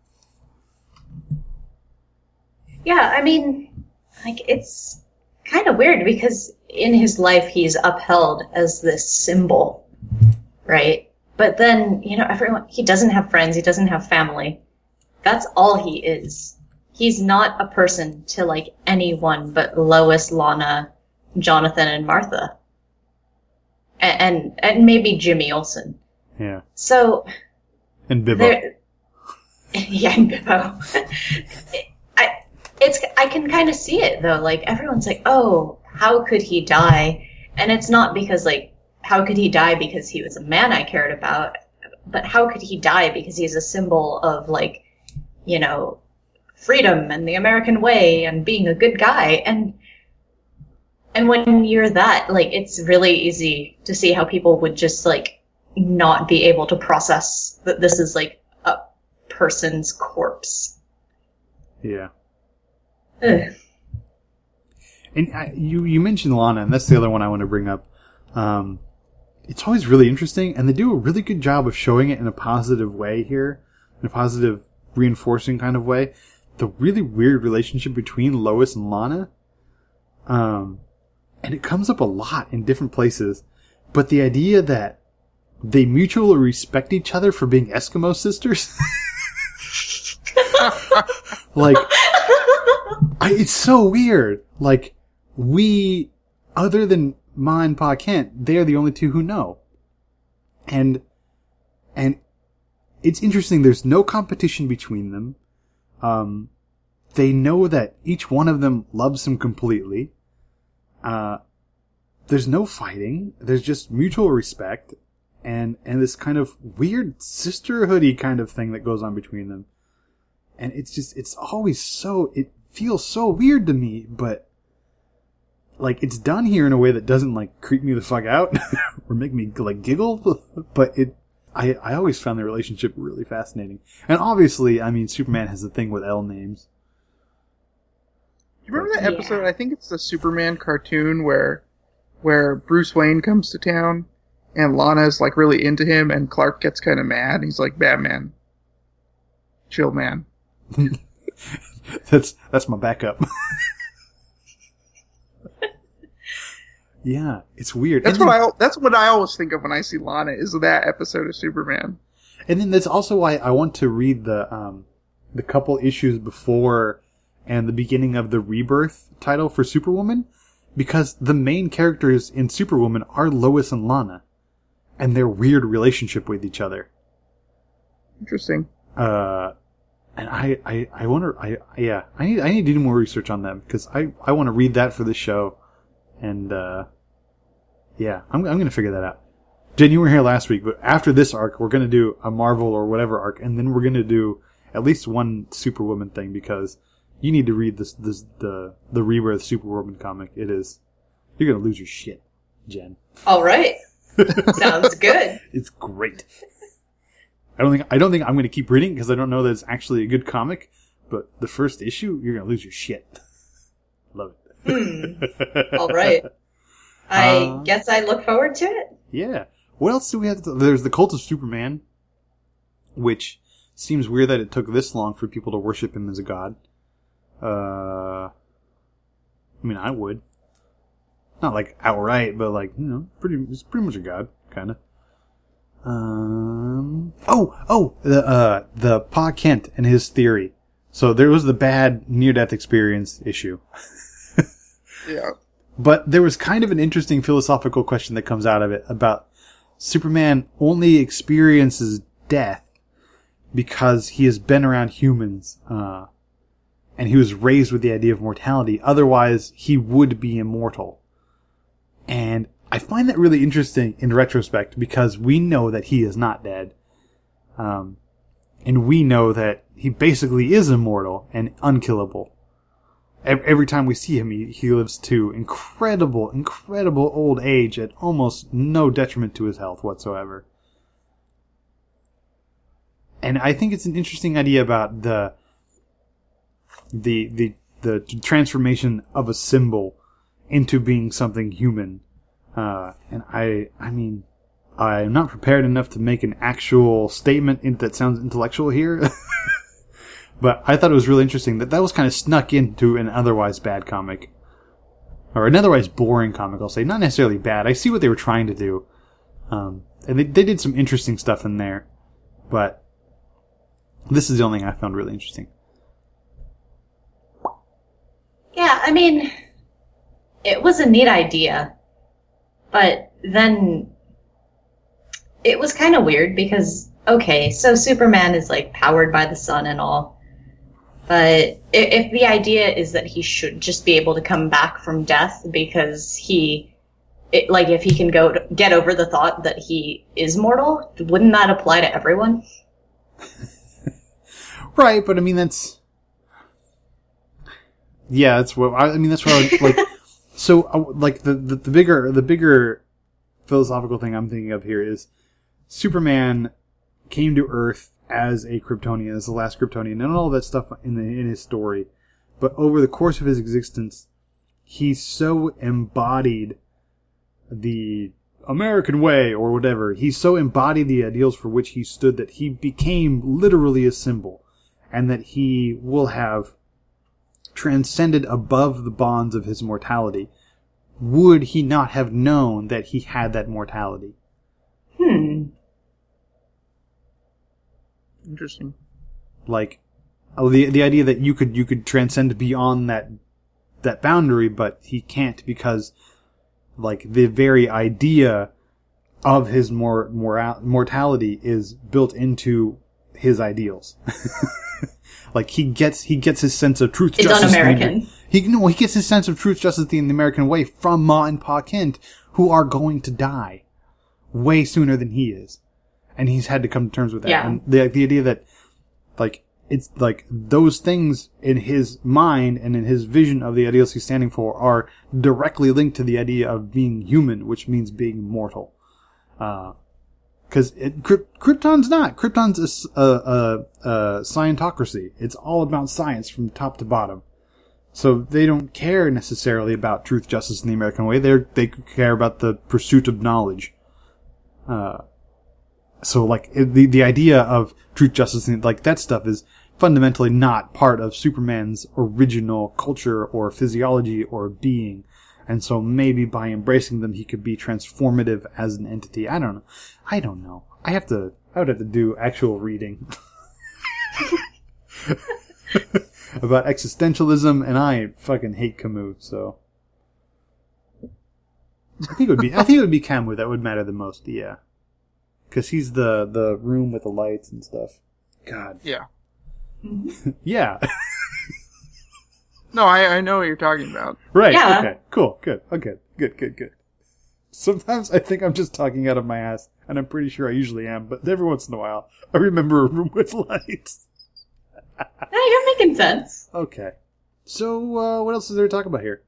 Yeah, I mean, like, it's kind of weird because in his life he's upheld as this symbol, right? But then, you know, everyone, he doesn't have friends, he doesn't have family. That's all he is. He's not a person to, like, anyone but Lois, Lana, Jonathan, and Martha. And, and, and maybe Jimmy Olsen. Yeah. So, And Bibbo. there, yeah, and Bibbo. I, it's, I can kind of see it though. Like everyone's like, "Oh, how could he die?" And it's not because like, how could he die because he was a man I cared about, but how could he die because he's a symbol of like, you know, freedom and the American way and being a good guy. And and when you're that, like, it's really easy to see how people would just like not be able to process that this is like a person's corpse. Yeah. Ugh. And I, you you mentioned Lana, and that's the other one I want to bring up. Um, it's always really interesting, and they do a really good job of showing it in a positive way here, in a positive, reinforcing kind of way. The really weird relationship between Lois and Lana, um, and it comes up a lot in different places. But the idea that they mutually respect each other for being Eskimo sisters, like, I, it's so weird. Like, we, other than Ma and Pa Kent, they are the only two who know. And, and it's interesting. There's no competition between them. Um, they know that each one of them loves him completely. Uh, there's no fighting. There's just mutual respect and, and this kind of weird sisterhoody kind of thing that goes on between them. And it's just, it's always so, it feels so weird to me, but like it's done here in a way that doesn't like creep me the fuck out or make me like giggle, but it, I, I always found the relationship really fascinating. And obviously, I mean, Superman has a thing with L names. You remember that episode? Yeah. I think it's the Superman cartoon where, where Bruce Wayne comes to town and Lana's like really into him and Clark gets kind of mad. He's like, Batman, chill, man. that's, that's my backup. Yeah, it's weird. That's and what then, I. That's what I always think of when I see Lana. Is that episode of Superman? And then that's also why I want to read the um, the couple issues before and the beginning of the Rebirth title for Superwoman, because the main characters in Superwoman are Lois and Lana, and their weird relationship with each other. Interesting. Uh, and I, I, I wonder. I yeah, I need I need to do more research on them because I I want to read that for the show, and. uh Yeah, I'm I'm gonna figure that out. Jen, you were here last week, but after this arc, we're gonna do a Marvel or whatever arc, and then we're gonna do at least one Superwoman thing because you need to read this this the the Rebirth Superwoman comic. It is you're gonna lose your shit, Jen. All right, sounds good. It's great. I don't think I don't think I'm gonna keep reading because I don't know that it's actually a good comic. But the first issue, you're gonna lose your shit. Love it. Mm. All right. I uh, guess I look forward to it. Yeah. What else do we have? To, there's the Cult of Superman, which seems weird that it took this long for people to worship him as a god. Uh, I mean, I would. Not like outright, but like, you know, pretty, it's pretty much a god, kind of. Um, oh, oh, the, uh, the Pa Kent and his theory. So there was the bad near-death experience issue. Yeah. But there was kind of an interesting philosophical question that comes out of it about Superman only experiences death because he has been around humans, uh, and he was raised with the idea of mortality. Otherwise, he would be immortal. And I find that really interesting in retrospect because we know that he is not dead. Um, and we know that he basically is immortal and unkillable. Every time we see him, he, he lives to incredible, incredible old age at almost no detriment to his health whatsoever. And I think it's an interesting idea about the the the the transformation of a symbol into being something human. Uh, and I, I mean, I'm not prepared enough to make an actual statement that sounds intellectual here. But I thought it was really interesting that that was kind of snuck into an otherwise bad comic. Or an otherwise boring comic, I'll say. Not necessarily bad. I see what they were trying to do. Um, and they, they did some interesting stuff in there. But this is the only thing I found really interesting. Yeah, I mean, it was a neat idea. But then it was kind of weird because, okay, so Superman is like powered by the sun and all. But if the idea is that he should just be able to come back from death because he, it, like, if he can go to get over the thought that he is mortal, wouldn't that apply to everyone? Right, but I mean that's, yeah, that's what I, I mean. That's what I would, like. So, uh, like the, the the bigger the bigger philosophical thing I'm thinking of here is Superman came to Earth as a Kryptonian, as the last Kryptonian, and all that stuff in the, in his story. But over the course of his existence, he so embodied the American way, or whatever. He so embodied the ideals for which he stood that he became literally a symbol, and that he will have transcended above the bonds of his mortality. Would he not have known that he had that mortality? Hmm. Interesting. Like, oh, the the idea that you could you could transcend beyond that that boundary, but he can't because, like, the very idea of his mor- moral- mortality is built into his ideals. Like, he gets he gets his sense of truth. It's justice, un-American. He no, he gets his sense of truth, justice, in the American way from Ma and Pa Kent, who are going to die way sooner than he is. And he's had to come to terms with that. Yeah. And the the idea that, like, it's like those things in his mind and in his vision of the ideals he's standing for are directly linked to the idea of being human, which means being mortal. Uh, cause it, Kryp- Krypton's not. Krypton's a, a, a, a scientocracy. It's all about science from top to bottom. So they don't care necessarily about truth, justice, and the American way. They they care about the pursuit of knowledge. Uh, So, like, the the idea of truth, justice, and, like, that stuff is fundamentally not part of Superman's original culture or physiology or being. And so maybe by embracing them, he could be transformative as an entity. I don't know. I don't know. I have to, I would have to do actual reading about existentialism, and I fucking hate Camus, so. I think it would be, I think it would be Camus that would matter the most, yeah. Because he's the, the room with the lights and stuff. God. Yeah. Yeah. No, I, I know what you're talking about. Right. Yeah. Okay. Cool. Good. Okay. Good, good, good. Sometimes I think I'm just talking out of my ass, and I'm pretty sure I usually am, but every once in a while, I remember a room with lights. No, you're making sense. Okay. So, uh, what else is there to talk about here?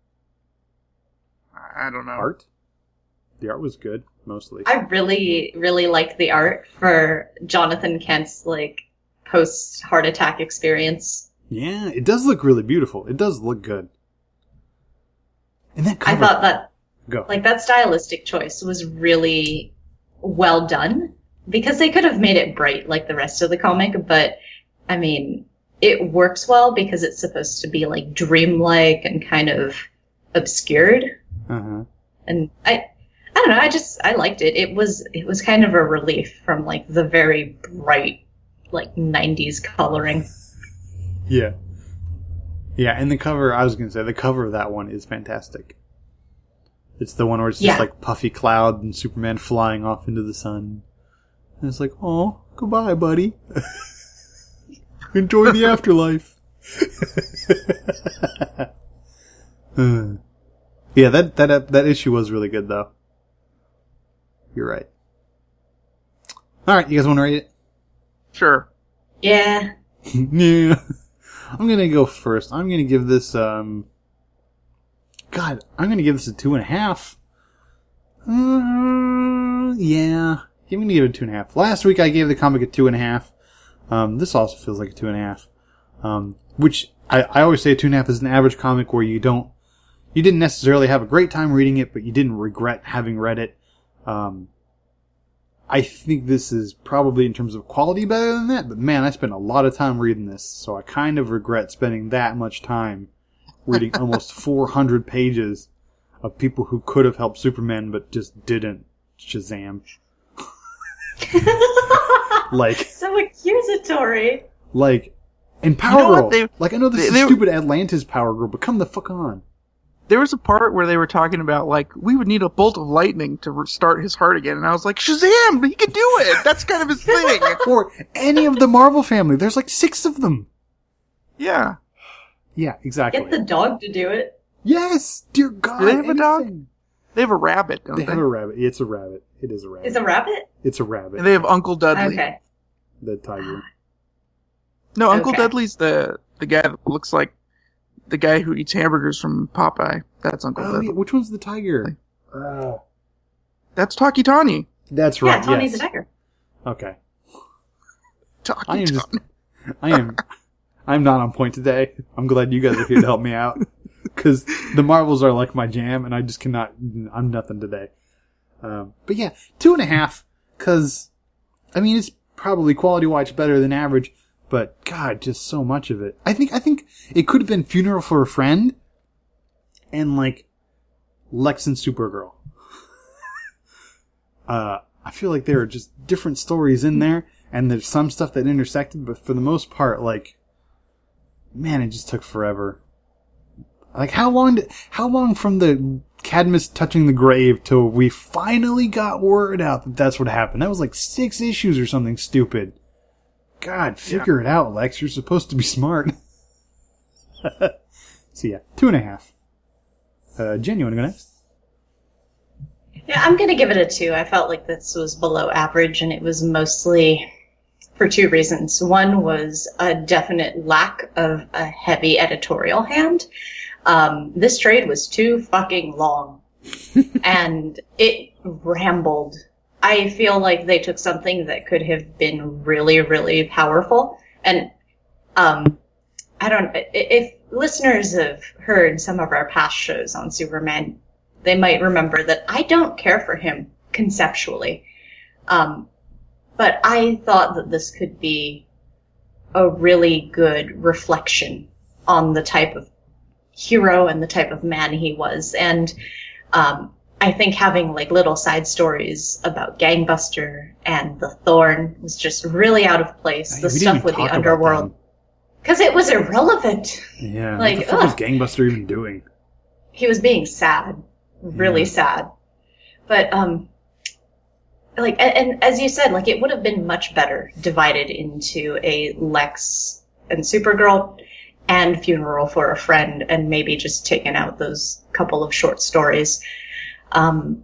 I don't know. Art? The art was good, mostly. I really, really like the art for Jonathan Kent's, like, post-heart attack experience. Yeah, it does look really beautiful. It does look good. And that cover... I thought that, Go. like, that stylistic choice was really well done, because they could have made it bright like the rest of the comic, but, I mean, it works well because it's supposed to be, like, dreamlike and kind of obscured. Uh-huh. And I... I don't know, I just, I liked it. It was, it was kind of a relief from, like, the very bright, like, nineties coloring. Yeah. Yeah, and the cover, I was going to say, the cover of that one is fantastic. It's the one where it's just, Yeah. like, puffy cloud and Superman flying off into the sun. And it's like, oh, goodbye, buddy. Enjoy the afterlife. Uh, yeah, that, that, that issue was really good, though. You're right. Alright, you guys want to rate it? Sure. Yeah. Yeah. I'm gonna go first. I'm gonna give this, um... God, I'm gonna give this a two and a half. Uh, yeah. I'm gonna give it a two and a half. Last week I gave the comic a two and a half. Um, this also feels like a two and a half. Um, which, I, I always say a two and a half is an average comic where you don't, you didn't necessarily have a great time reading it, but you didn't regret having read it. Um, I think this is probably in terms of quality better than that, but man, I spent a lot of time reading this, so I kind of regret spending that much time reading almost four hundred pages of people who could have helped Superman but just didn't. Shazam. Like, So accusatory. like, and Power You know what? Girl. They- like, I know this they- is they- stupid Atlantis Power Girl, but come the fuck on. There was a part where they were talking about, like, we would need a bolt of lightning to restart his heart again. And I was like, Shazam! He could do it! That's kind of his thing. Or any of the Marvel family. There's like six of them. Yeah. Yeah, exactly. Get the dog to do it. Yes! Dear God! Do they have a dog? anything. They have a rabbit, don't They they? have a rabbit. It's a rabbit. It is a rabbit. It's a rabbit? It's a rabbit. And they have Uncle Dudley. Okay. The tiger. No, Uncle Okay. Dudley's the the guy that looks like the guy who eats hamburgers from Popeye. That's Uncle Oh, Dudley. yeah. Which one's the tiger? Uh, That's Taki Tawny. that's Yeah, right. Tony yes. the tiger. Okay. Taki I am Tawny. just. I am. I'm not on point today. I'm glad you guys are here to help me out. Because the Marvels are like my jam, and I just cannot. I'm nothing today. Um, but yeah, two and a half. Because, I mean, it's probably quality-wise better than average. But God, just so much of it. I think. I think it could have been Funeral for a Friend, and like Lex and Supergirl. uh, I feel like there are just different stories in there, and there's some stuff that intersected. But for the most part, like, man, it just took forever. Like, how long did, how long from the Cadmus touching the grave till we finally got word out that that's what happened? That was like six issues or something stupid. God, figure yeah. it out, Lex. You're supposed to be smart. So yeah, two and a half. Uh, Jen, you want to go next? Yeah, I'm going to give it a two. I felt like this was below average, and it was mostly for two reasons. One was a definite lack of a heavy editorial hand. Um, this trade was too fucking long, and it rambled. I feel like they took something that could have been really, really powerful, and um, I don't. If listeners have heard some of our past shows on Superman, they might remember that I don't care for him conceptually, um, but I thought that this could be a really good reflection on the type of hero and the type of man he was, and um, I think having like little side stories about Gangbuster and the Thorn was just really out of place. I the mean, stuff with the underworld, because it was irrelevant. Yeah, like what the fuck ugh. was Gangbuster even doing? He was being sad, really Yeah. sad. But um, like, and, and as you said, like it would have been much better divided into a Lex and Supergirl and Funeral for a Friend, and maybe just taken out those couple of short stories. Um,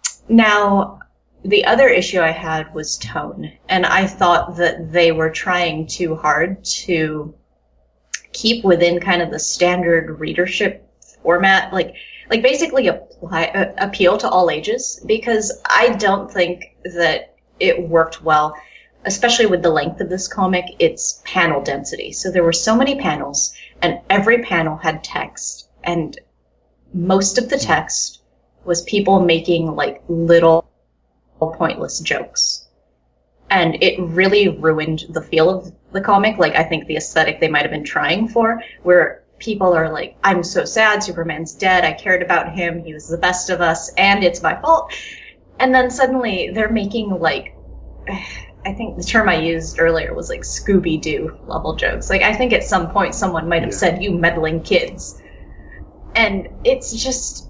now, the other issue I had was tone, and I thought that they were trying too hard to keep within kind of the standard readership format, like, like basically apply, uh, appeal to all ages, because I don't think that it worked well, especially with the length of this comic. It's panel density. So there were so many panels, and every panel had text, and most of the text was people making like little pointless jokes. And it really ruined the feel of the comic. Like, I think the aesthetic they might have been trying for, where people are like, I'm so sad, Superman's dead, I cared about him, he was the best of us, and it's my fault. And then suddenly they're making like, I think the term I used earlier was like Scooby-Doo level jokes. Like, I think at some point someone might have Yeah. said, you meddling kids. And it's just,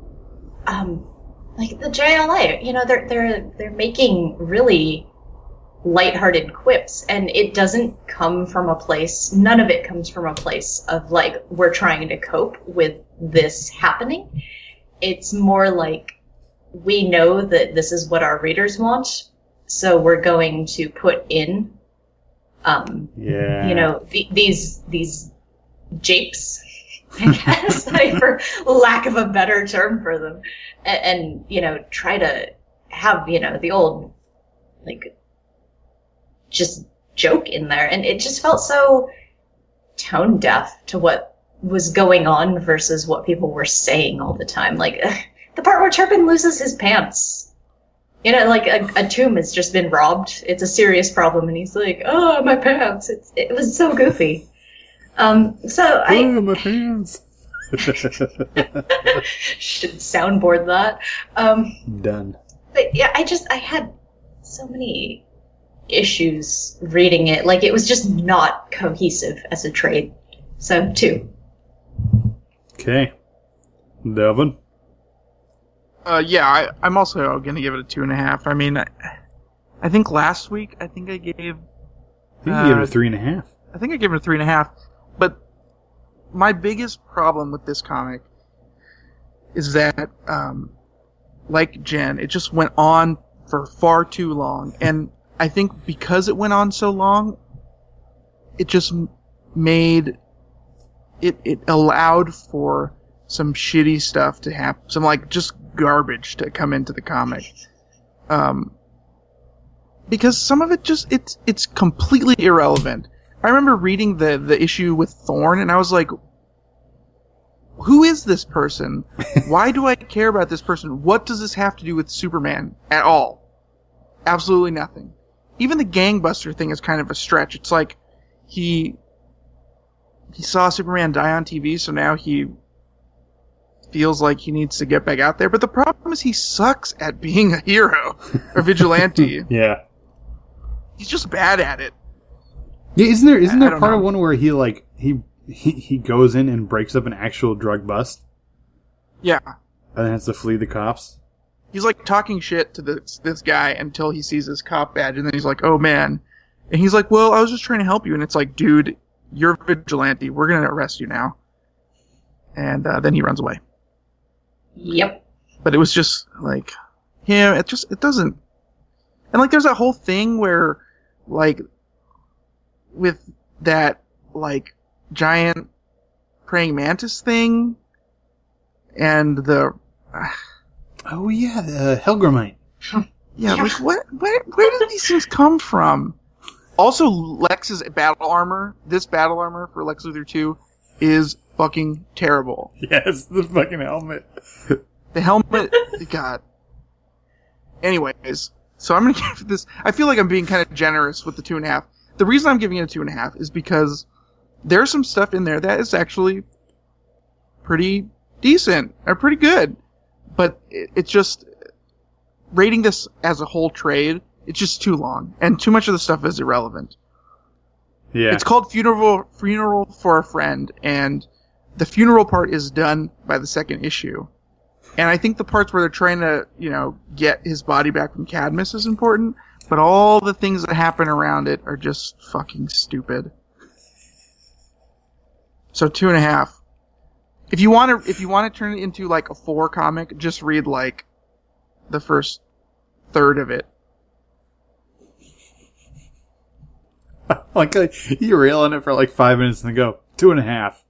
um, like the J L A, you know, they're, they're, they're making really lighthearted quips, and it doesn't come from a place, none of it comes from a place of like, we're trying to cope with this happening. It's more like, we know that this is what our readers want, so we're going to put in, um, Yeah. you know, th- these, these japes, I guess, like, for lack of a better term for them, and, and, you know, try to have, you know, the old, like, just joke in there. And it just felt so tone deaf to what was going on versus what people were saying all the time. Like, ugh, the part where Turpin loses his pants. You know, like, a, a tomb has just been robbed. It's a serious problem, and he's like, oh, my pants. It's, it was so goofy. Um, so I... Oh, my pants. should soundboard that. Um, Done. but yeah, I just, I had so many issues reading it. Like, it was just not cohesive as a trade. So, two. Okay. Devin? Uh, yeah, I, I'm also going to give it a two and a half. I mean, I, I think last week, I think I gave, I think you Uh, gave it a three and a half. I think I gave it a three and a half. but my biggest problem with this comic is that, um, like Jen, it just went on for far too long. And I think because it went on so long, it just made, it, it allowed for some shitty stuff to happen. Some, like, just garbage to come into the comic. Um, because some of it just, it's, it's completely irrelevant. I remember reading the, the issue with Thorn, and I was like, who is this person? Why do I care about this person? What does this have to do with Superman at all? Absolutely nothing. Even the gangbuster thing is kind of a stretch. It's like he he saw Superman die on T V, so now he feels like he needs to get back out there. But the problem is he sucks at being a hero or vigilante. Yeah. He's just bad at it. Yeah, isn't there isn't I- I there don't part know. of one where he like he he he goes in and breaks up an actual drug bust Yeah. and then has to flee the cops? He's like talking shit to this this guy until he sees his cop badge, and then he's like, "Oh man," and he's like, "Well, I was just trying to help you," and it's like, "Dude, you're a vigilante. We're gonna arrest you now." And uh, then he runs away. Yep. But it was just like, yeah, it just it doesn't. And like, there's that whole thing where, like, with that like giant praying mantis thing, and the. Uh, Oh yeah, the Helgramite. Yeah, like what? Where, where did these things come from? Also, Lex's battle armor, this battle armor for Lex Luthor two, is fucking terrible. Yes, the fucking helmet. The helmet, God. Anyways, so I'm gonna give this. I feel like I'm being kind of generous with the two and a half. The reason I'm giving it a two and a half is because there's some stuff in there that is actually pretty decent or pretty good. But it, it's just, rating this as a whole trade, it's just too long. And too much of the stuff is irrelevant. Yeah. It's called Funeral Funeral for a Friend, and the funeral part is done by the second issue. And I think the parts where they're trying to, you know, get his body back from Cadmus is important, but all the things that happen around it are just fucking stupid. So two and a half. If you want to, if you want to turn it into like a four comic, just read like the first third of it. Like uh, you rail on it for like five minutes and then go two and a half.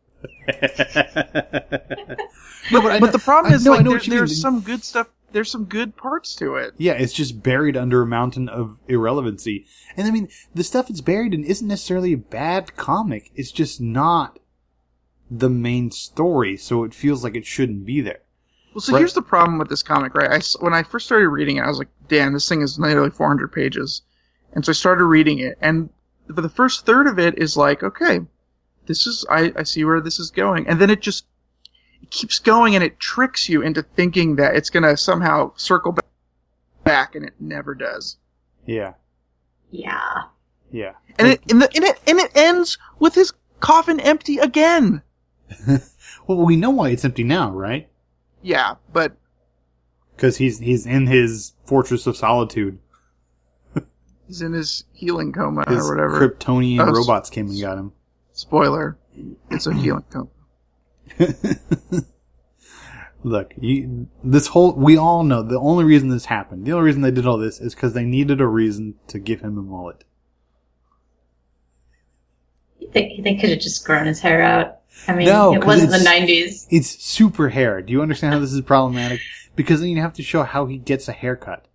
No, but, I But know- the problem I is, know- I like, know there, what you mean. there's some good stuff. There's some good parts to it. Yeah, it's just buried under a mountain of irrelevancy. And I mean, the stuff it's buried in isn't necessarily a bad comic. It's just not the main story, so it feels like it shouldn't be there. Well, so Right. here's the problem with this comic, right? I s when I first started reading it, I was like, damn, this thing is nearly four hundred pages. And so I started reading it, and for the first third of it is like, okay, this is, I, I see where this is going. And then it just it keeps going, and it tricks you into thinking that it's going to somehow circle ba- back, and it never does. Yeah, Yeah. yeah. And it, and, the, and it, and it ends with his coffin empty again. Well, we know why it's empty now, right? Yeah, but Because he's he's in his fortress of solitude. he's in his healing coma His or whatever. Kryptonian Oh, s- robots came and got him. Spoiler. It's a healing coma. Look, you, this whole, we all know the only reason this happened, the only reason they did all this is because they needed a reason to give him a mullet. You think they could have just grown his hair out? I mean, No, it 'cause wasn't the it's- nineties. It's super hair. Do you understand how this is problematic? Because then you have to show how he gets a haircut.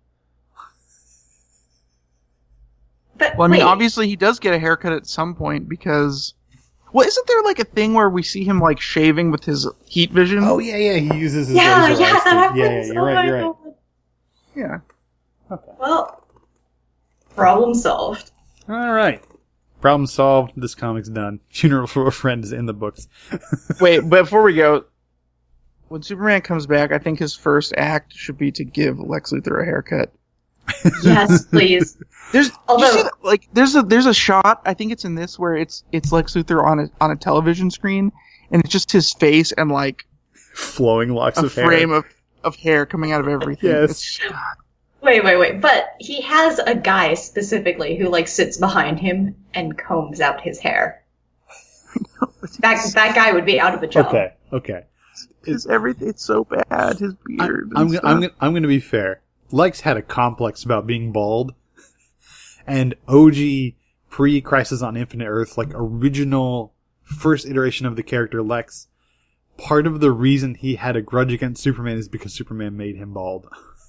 But Well, I mean, wait, obviously he does get a haircut at some point because, well, isn't there like a thing where we see him like shaving with his heat vision? Oh yeah, yeah, he uses his yeah, laser yeah, eyes that to- happens. Yeah, yeah, you're oh right, my you're right. God. Yeah. Well, problem solved. All right. Problem solved. This comic's done. Funeral for a Friend is in the books. Wait, but before we go, when Superman comes back, I think his first act should be to give Lex Luthor a haircut. Yes, please. There's, Although- you see that, like, there's a there's a shot. I think it's in this where it's it's Lex Luthor on a on a television screen, and it's just his face and like Flowing locks a of hair. frame of of hair coming out of everything. Yes. It's, God. Wait, wait, wait. But he has a guy specifically who like sits behind him and combs out his hair. that that guy would be out of a job. Okay, okay. It's everything. It's so bad. His beard. I, I'm, and I'm, I'm, I'm going to be fair. Lex had a complex about being bald, and O G pre-Crisis on Infinite Earth, like original first iteration of the character Lex, part of the reason he had a grudge against Superman is because Superman made him bald.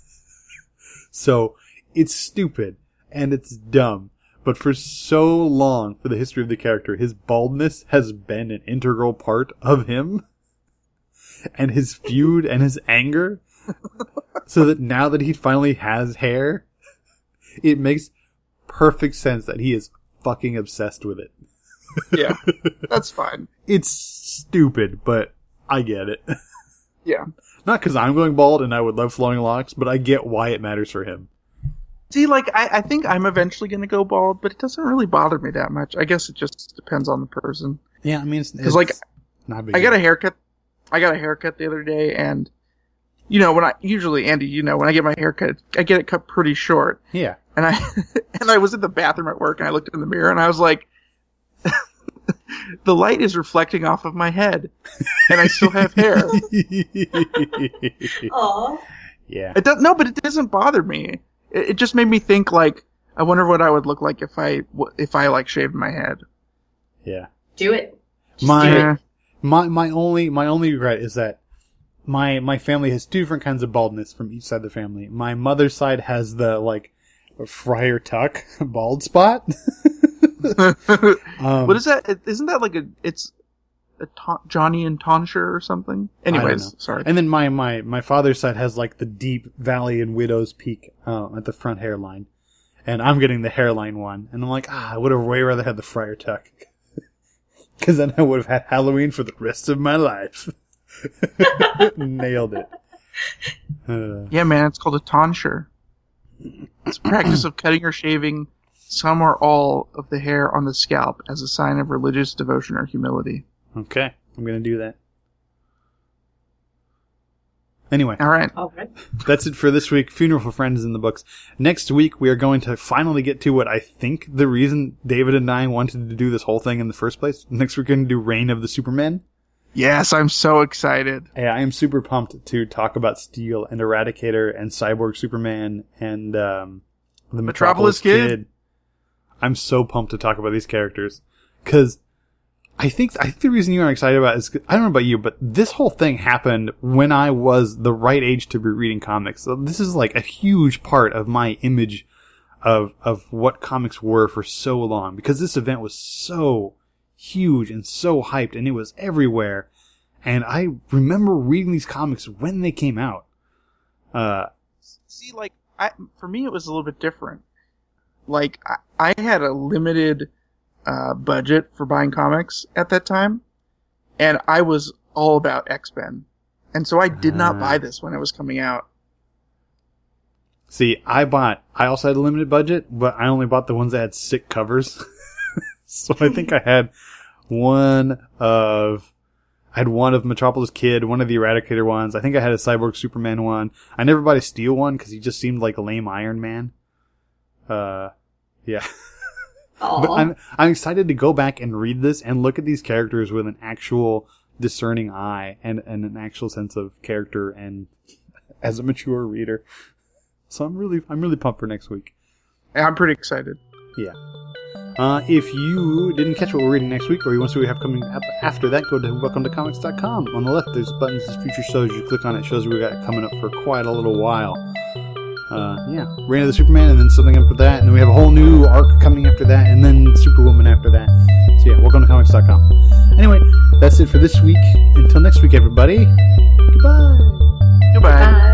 So it's stupid and it's dumb. But for so long, for the history of the character, his baldness has been an integral part of him. And his feud and his anger. So that now that he finally has hair, it makes perfect sense that he is fucking obsessed with it. Yeah, that's fine. It's stupid, but I get it. Yeah. Not because I'm going bald and I would love flowing locks, but I get why it matters for him. See, like, I, I think I'm eventually going to go bald, but it doesn't really bother me that much. I guess it just depends on the person. Yeah, I mean, it's, Because, like, not big I got deal. a haircut. I got a haircut the other day, and, you know, when I, usually, Andy, you know, when I get my haircut, I get it cut pretty short. Yeah. And I, and I was in the bathroom at work, and I looked in the mirror, and I was like, the light is reflecting off of my head, and I still have hair. Aw. Yeah. It does, no, but it doesn't bother me. It, it just made me think, like, I wonder what I would look like if I, if I, like, shaved my head. Yeah. Do it. Just My, do it. Yeah. my, my only, my only regret is that my, my family has two different kinds of baldness from each side of the family. My mother's side has the, like, Friar Tuck bald spot. um, What is that? Isn't that like a, it's a ta- Johnny and Tonsure or something? I don't Anyways, know. sorry. And then my, my, my father's side has like the deep valley and widow's peak uh, at the front hairline. And I'm getting the hairline one. And I'm like, ah, I would have way rather had the Friar Tuck. Because then I would have had Halloween for the rest of my life. Nailed it. Uh, Yeah, man, it's called a tonsure. It's a practice of cutting or shaving some or all of the hair on the scalp as a sign of religious devotion or humility. okay, I'm going to do that. Anyway, All right. All right. that's it for this week. Funeral for Friends is in the books. Next week, we are going to finally get to what I think the reason David and I wanted to do this whole thing in the first place. Next, we're going to do Reign of the Supermen. Yes, I'm so excited. Yeah, I am super pumped to talk about Steel and Eradicator and Cyborg Superman and um, the Metropolis, Metropolis Kid. Kid. I'm so pumped to talk about these characters because I think I think the reason you aren't excited about it is 'cause- I don't know about you, but this whole thing happened when I was the right age to be reading comics. So this is like a huge part of my image of of what comics were for so long because this event was so huge and so hyped and it was everywhere. And I remember reading these comics when they came out. Uh, See, like, I, for me, it was a little bit different. Like, I, I had a limited uh, budget for buying comics at that time, and I was all about X-Men. And so I did not Ah. buy this when it was coming out. see, I bought, I also had a limited budget, but I only bought the ones that had sick covers. So I think I had one of, I had one of Metropolis Kid, one of the Eradicator ones. I think I had a Cyborg Superman one. I never bought a Steel one because he just seemed like a lame Iron Man. Uh, yeah. Aw. But I'm, I'm excited to go back and read this and look at these characters with an actual discerning eye and, and an actual sense of character and as a mature reader. So I'm really, I'm really pumped for next week. And I'm pretty excited. Yeah. Uh, if you didn't catch what we're reading next week, or you want to see what we have coming up after that, go to welcome to comics dot com. On the left, there's buttons to future shows. You click on it, shows we got coming up for quite a little while. Uh, yeah, Reign of the Superman, and then something after that, and then we have a whole new arc coming after that, and then Superwoman after that. So yeah, welcome to comics dot com. Anyway, that's it for this week. Until next week, everybody. Goodbye. Goodbye. Bye.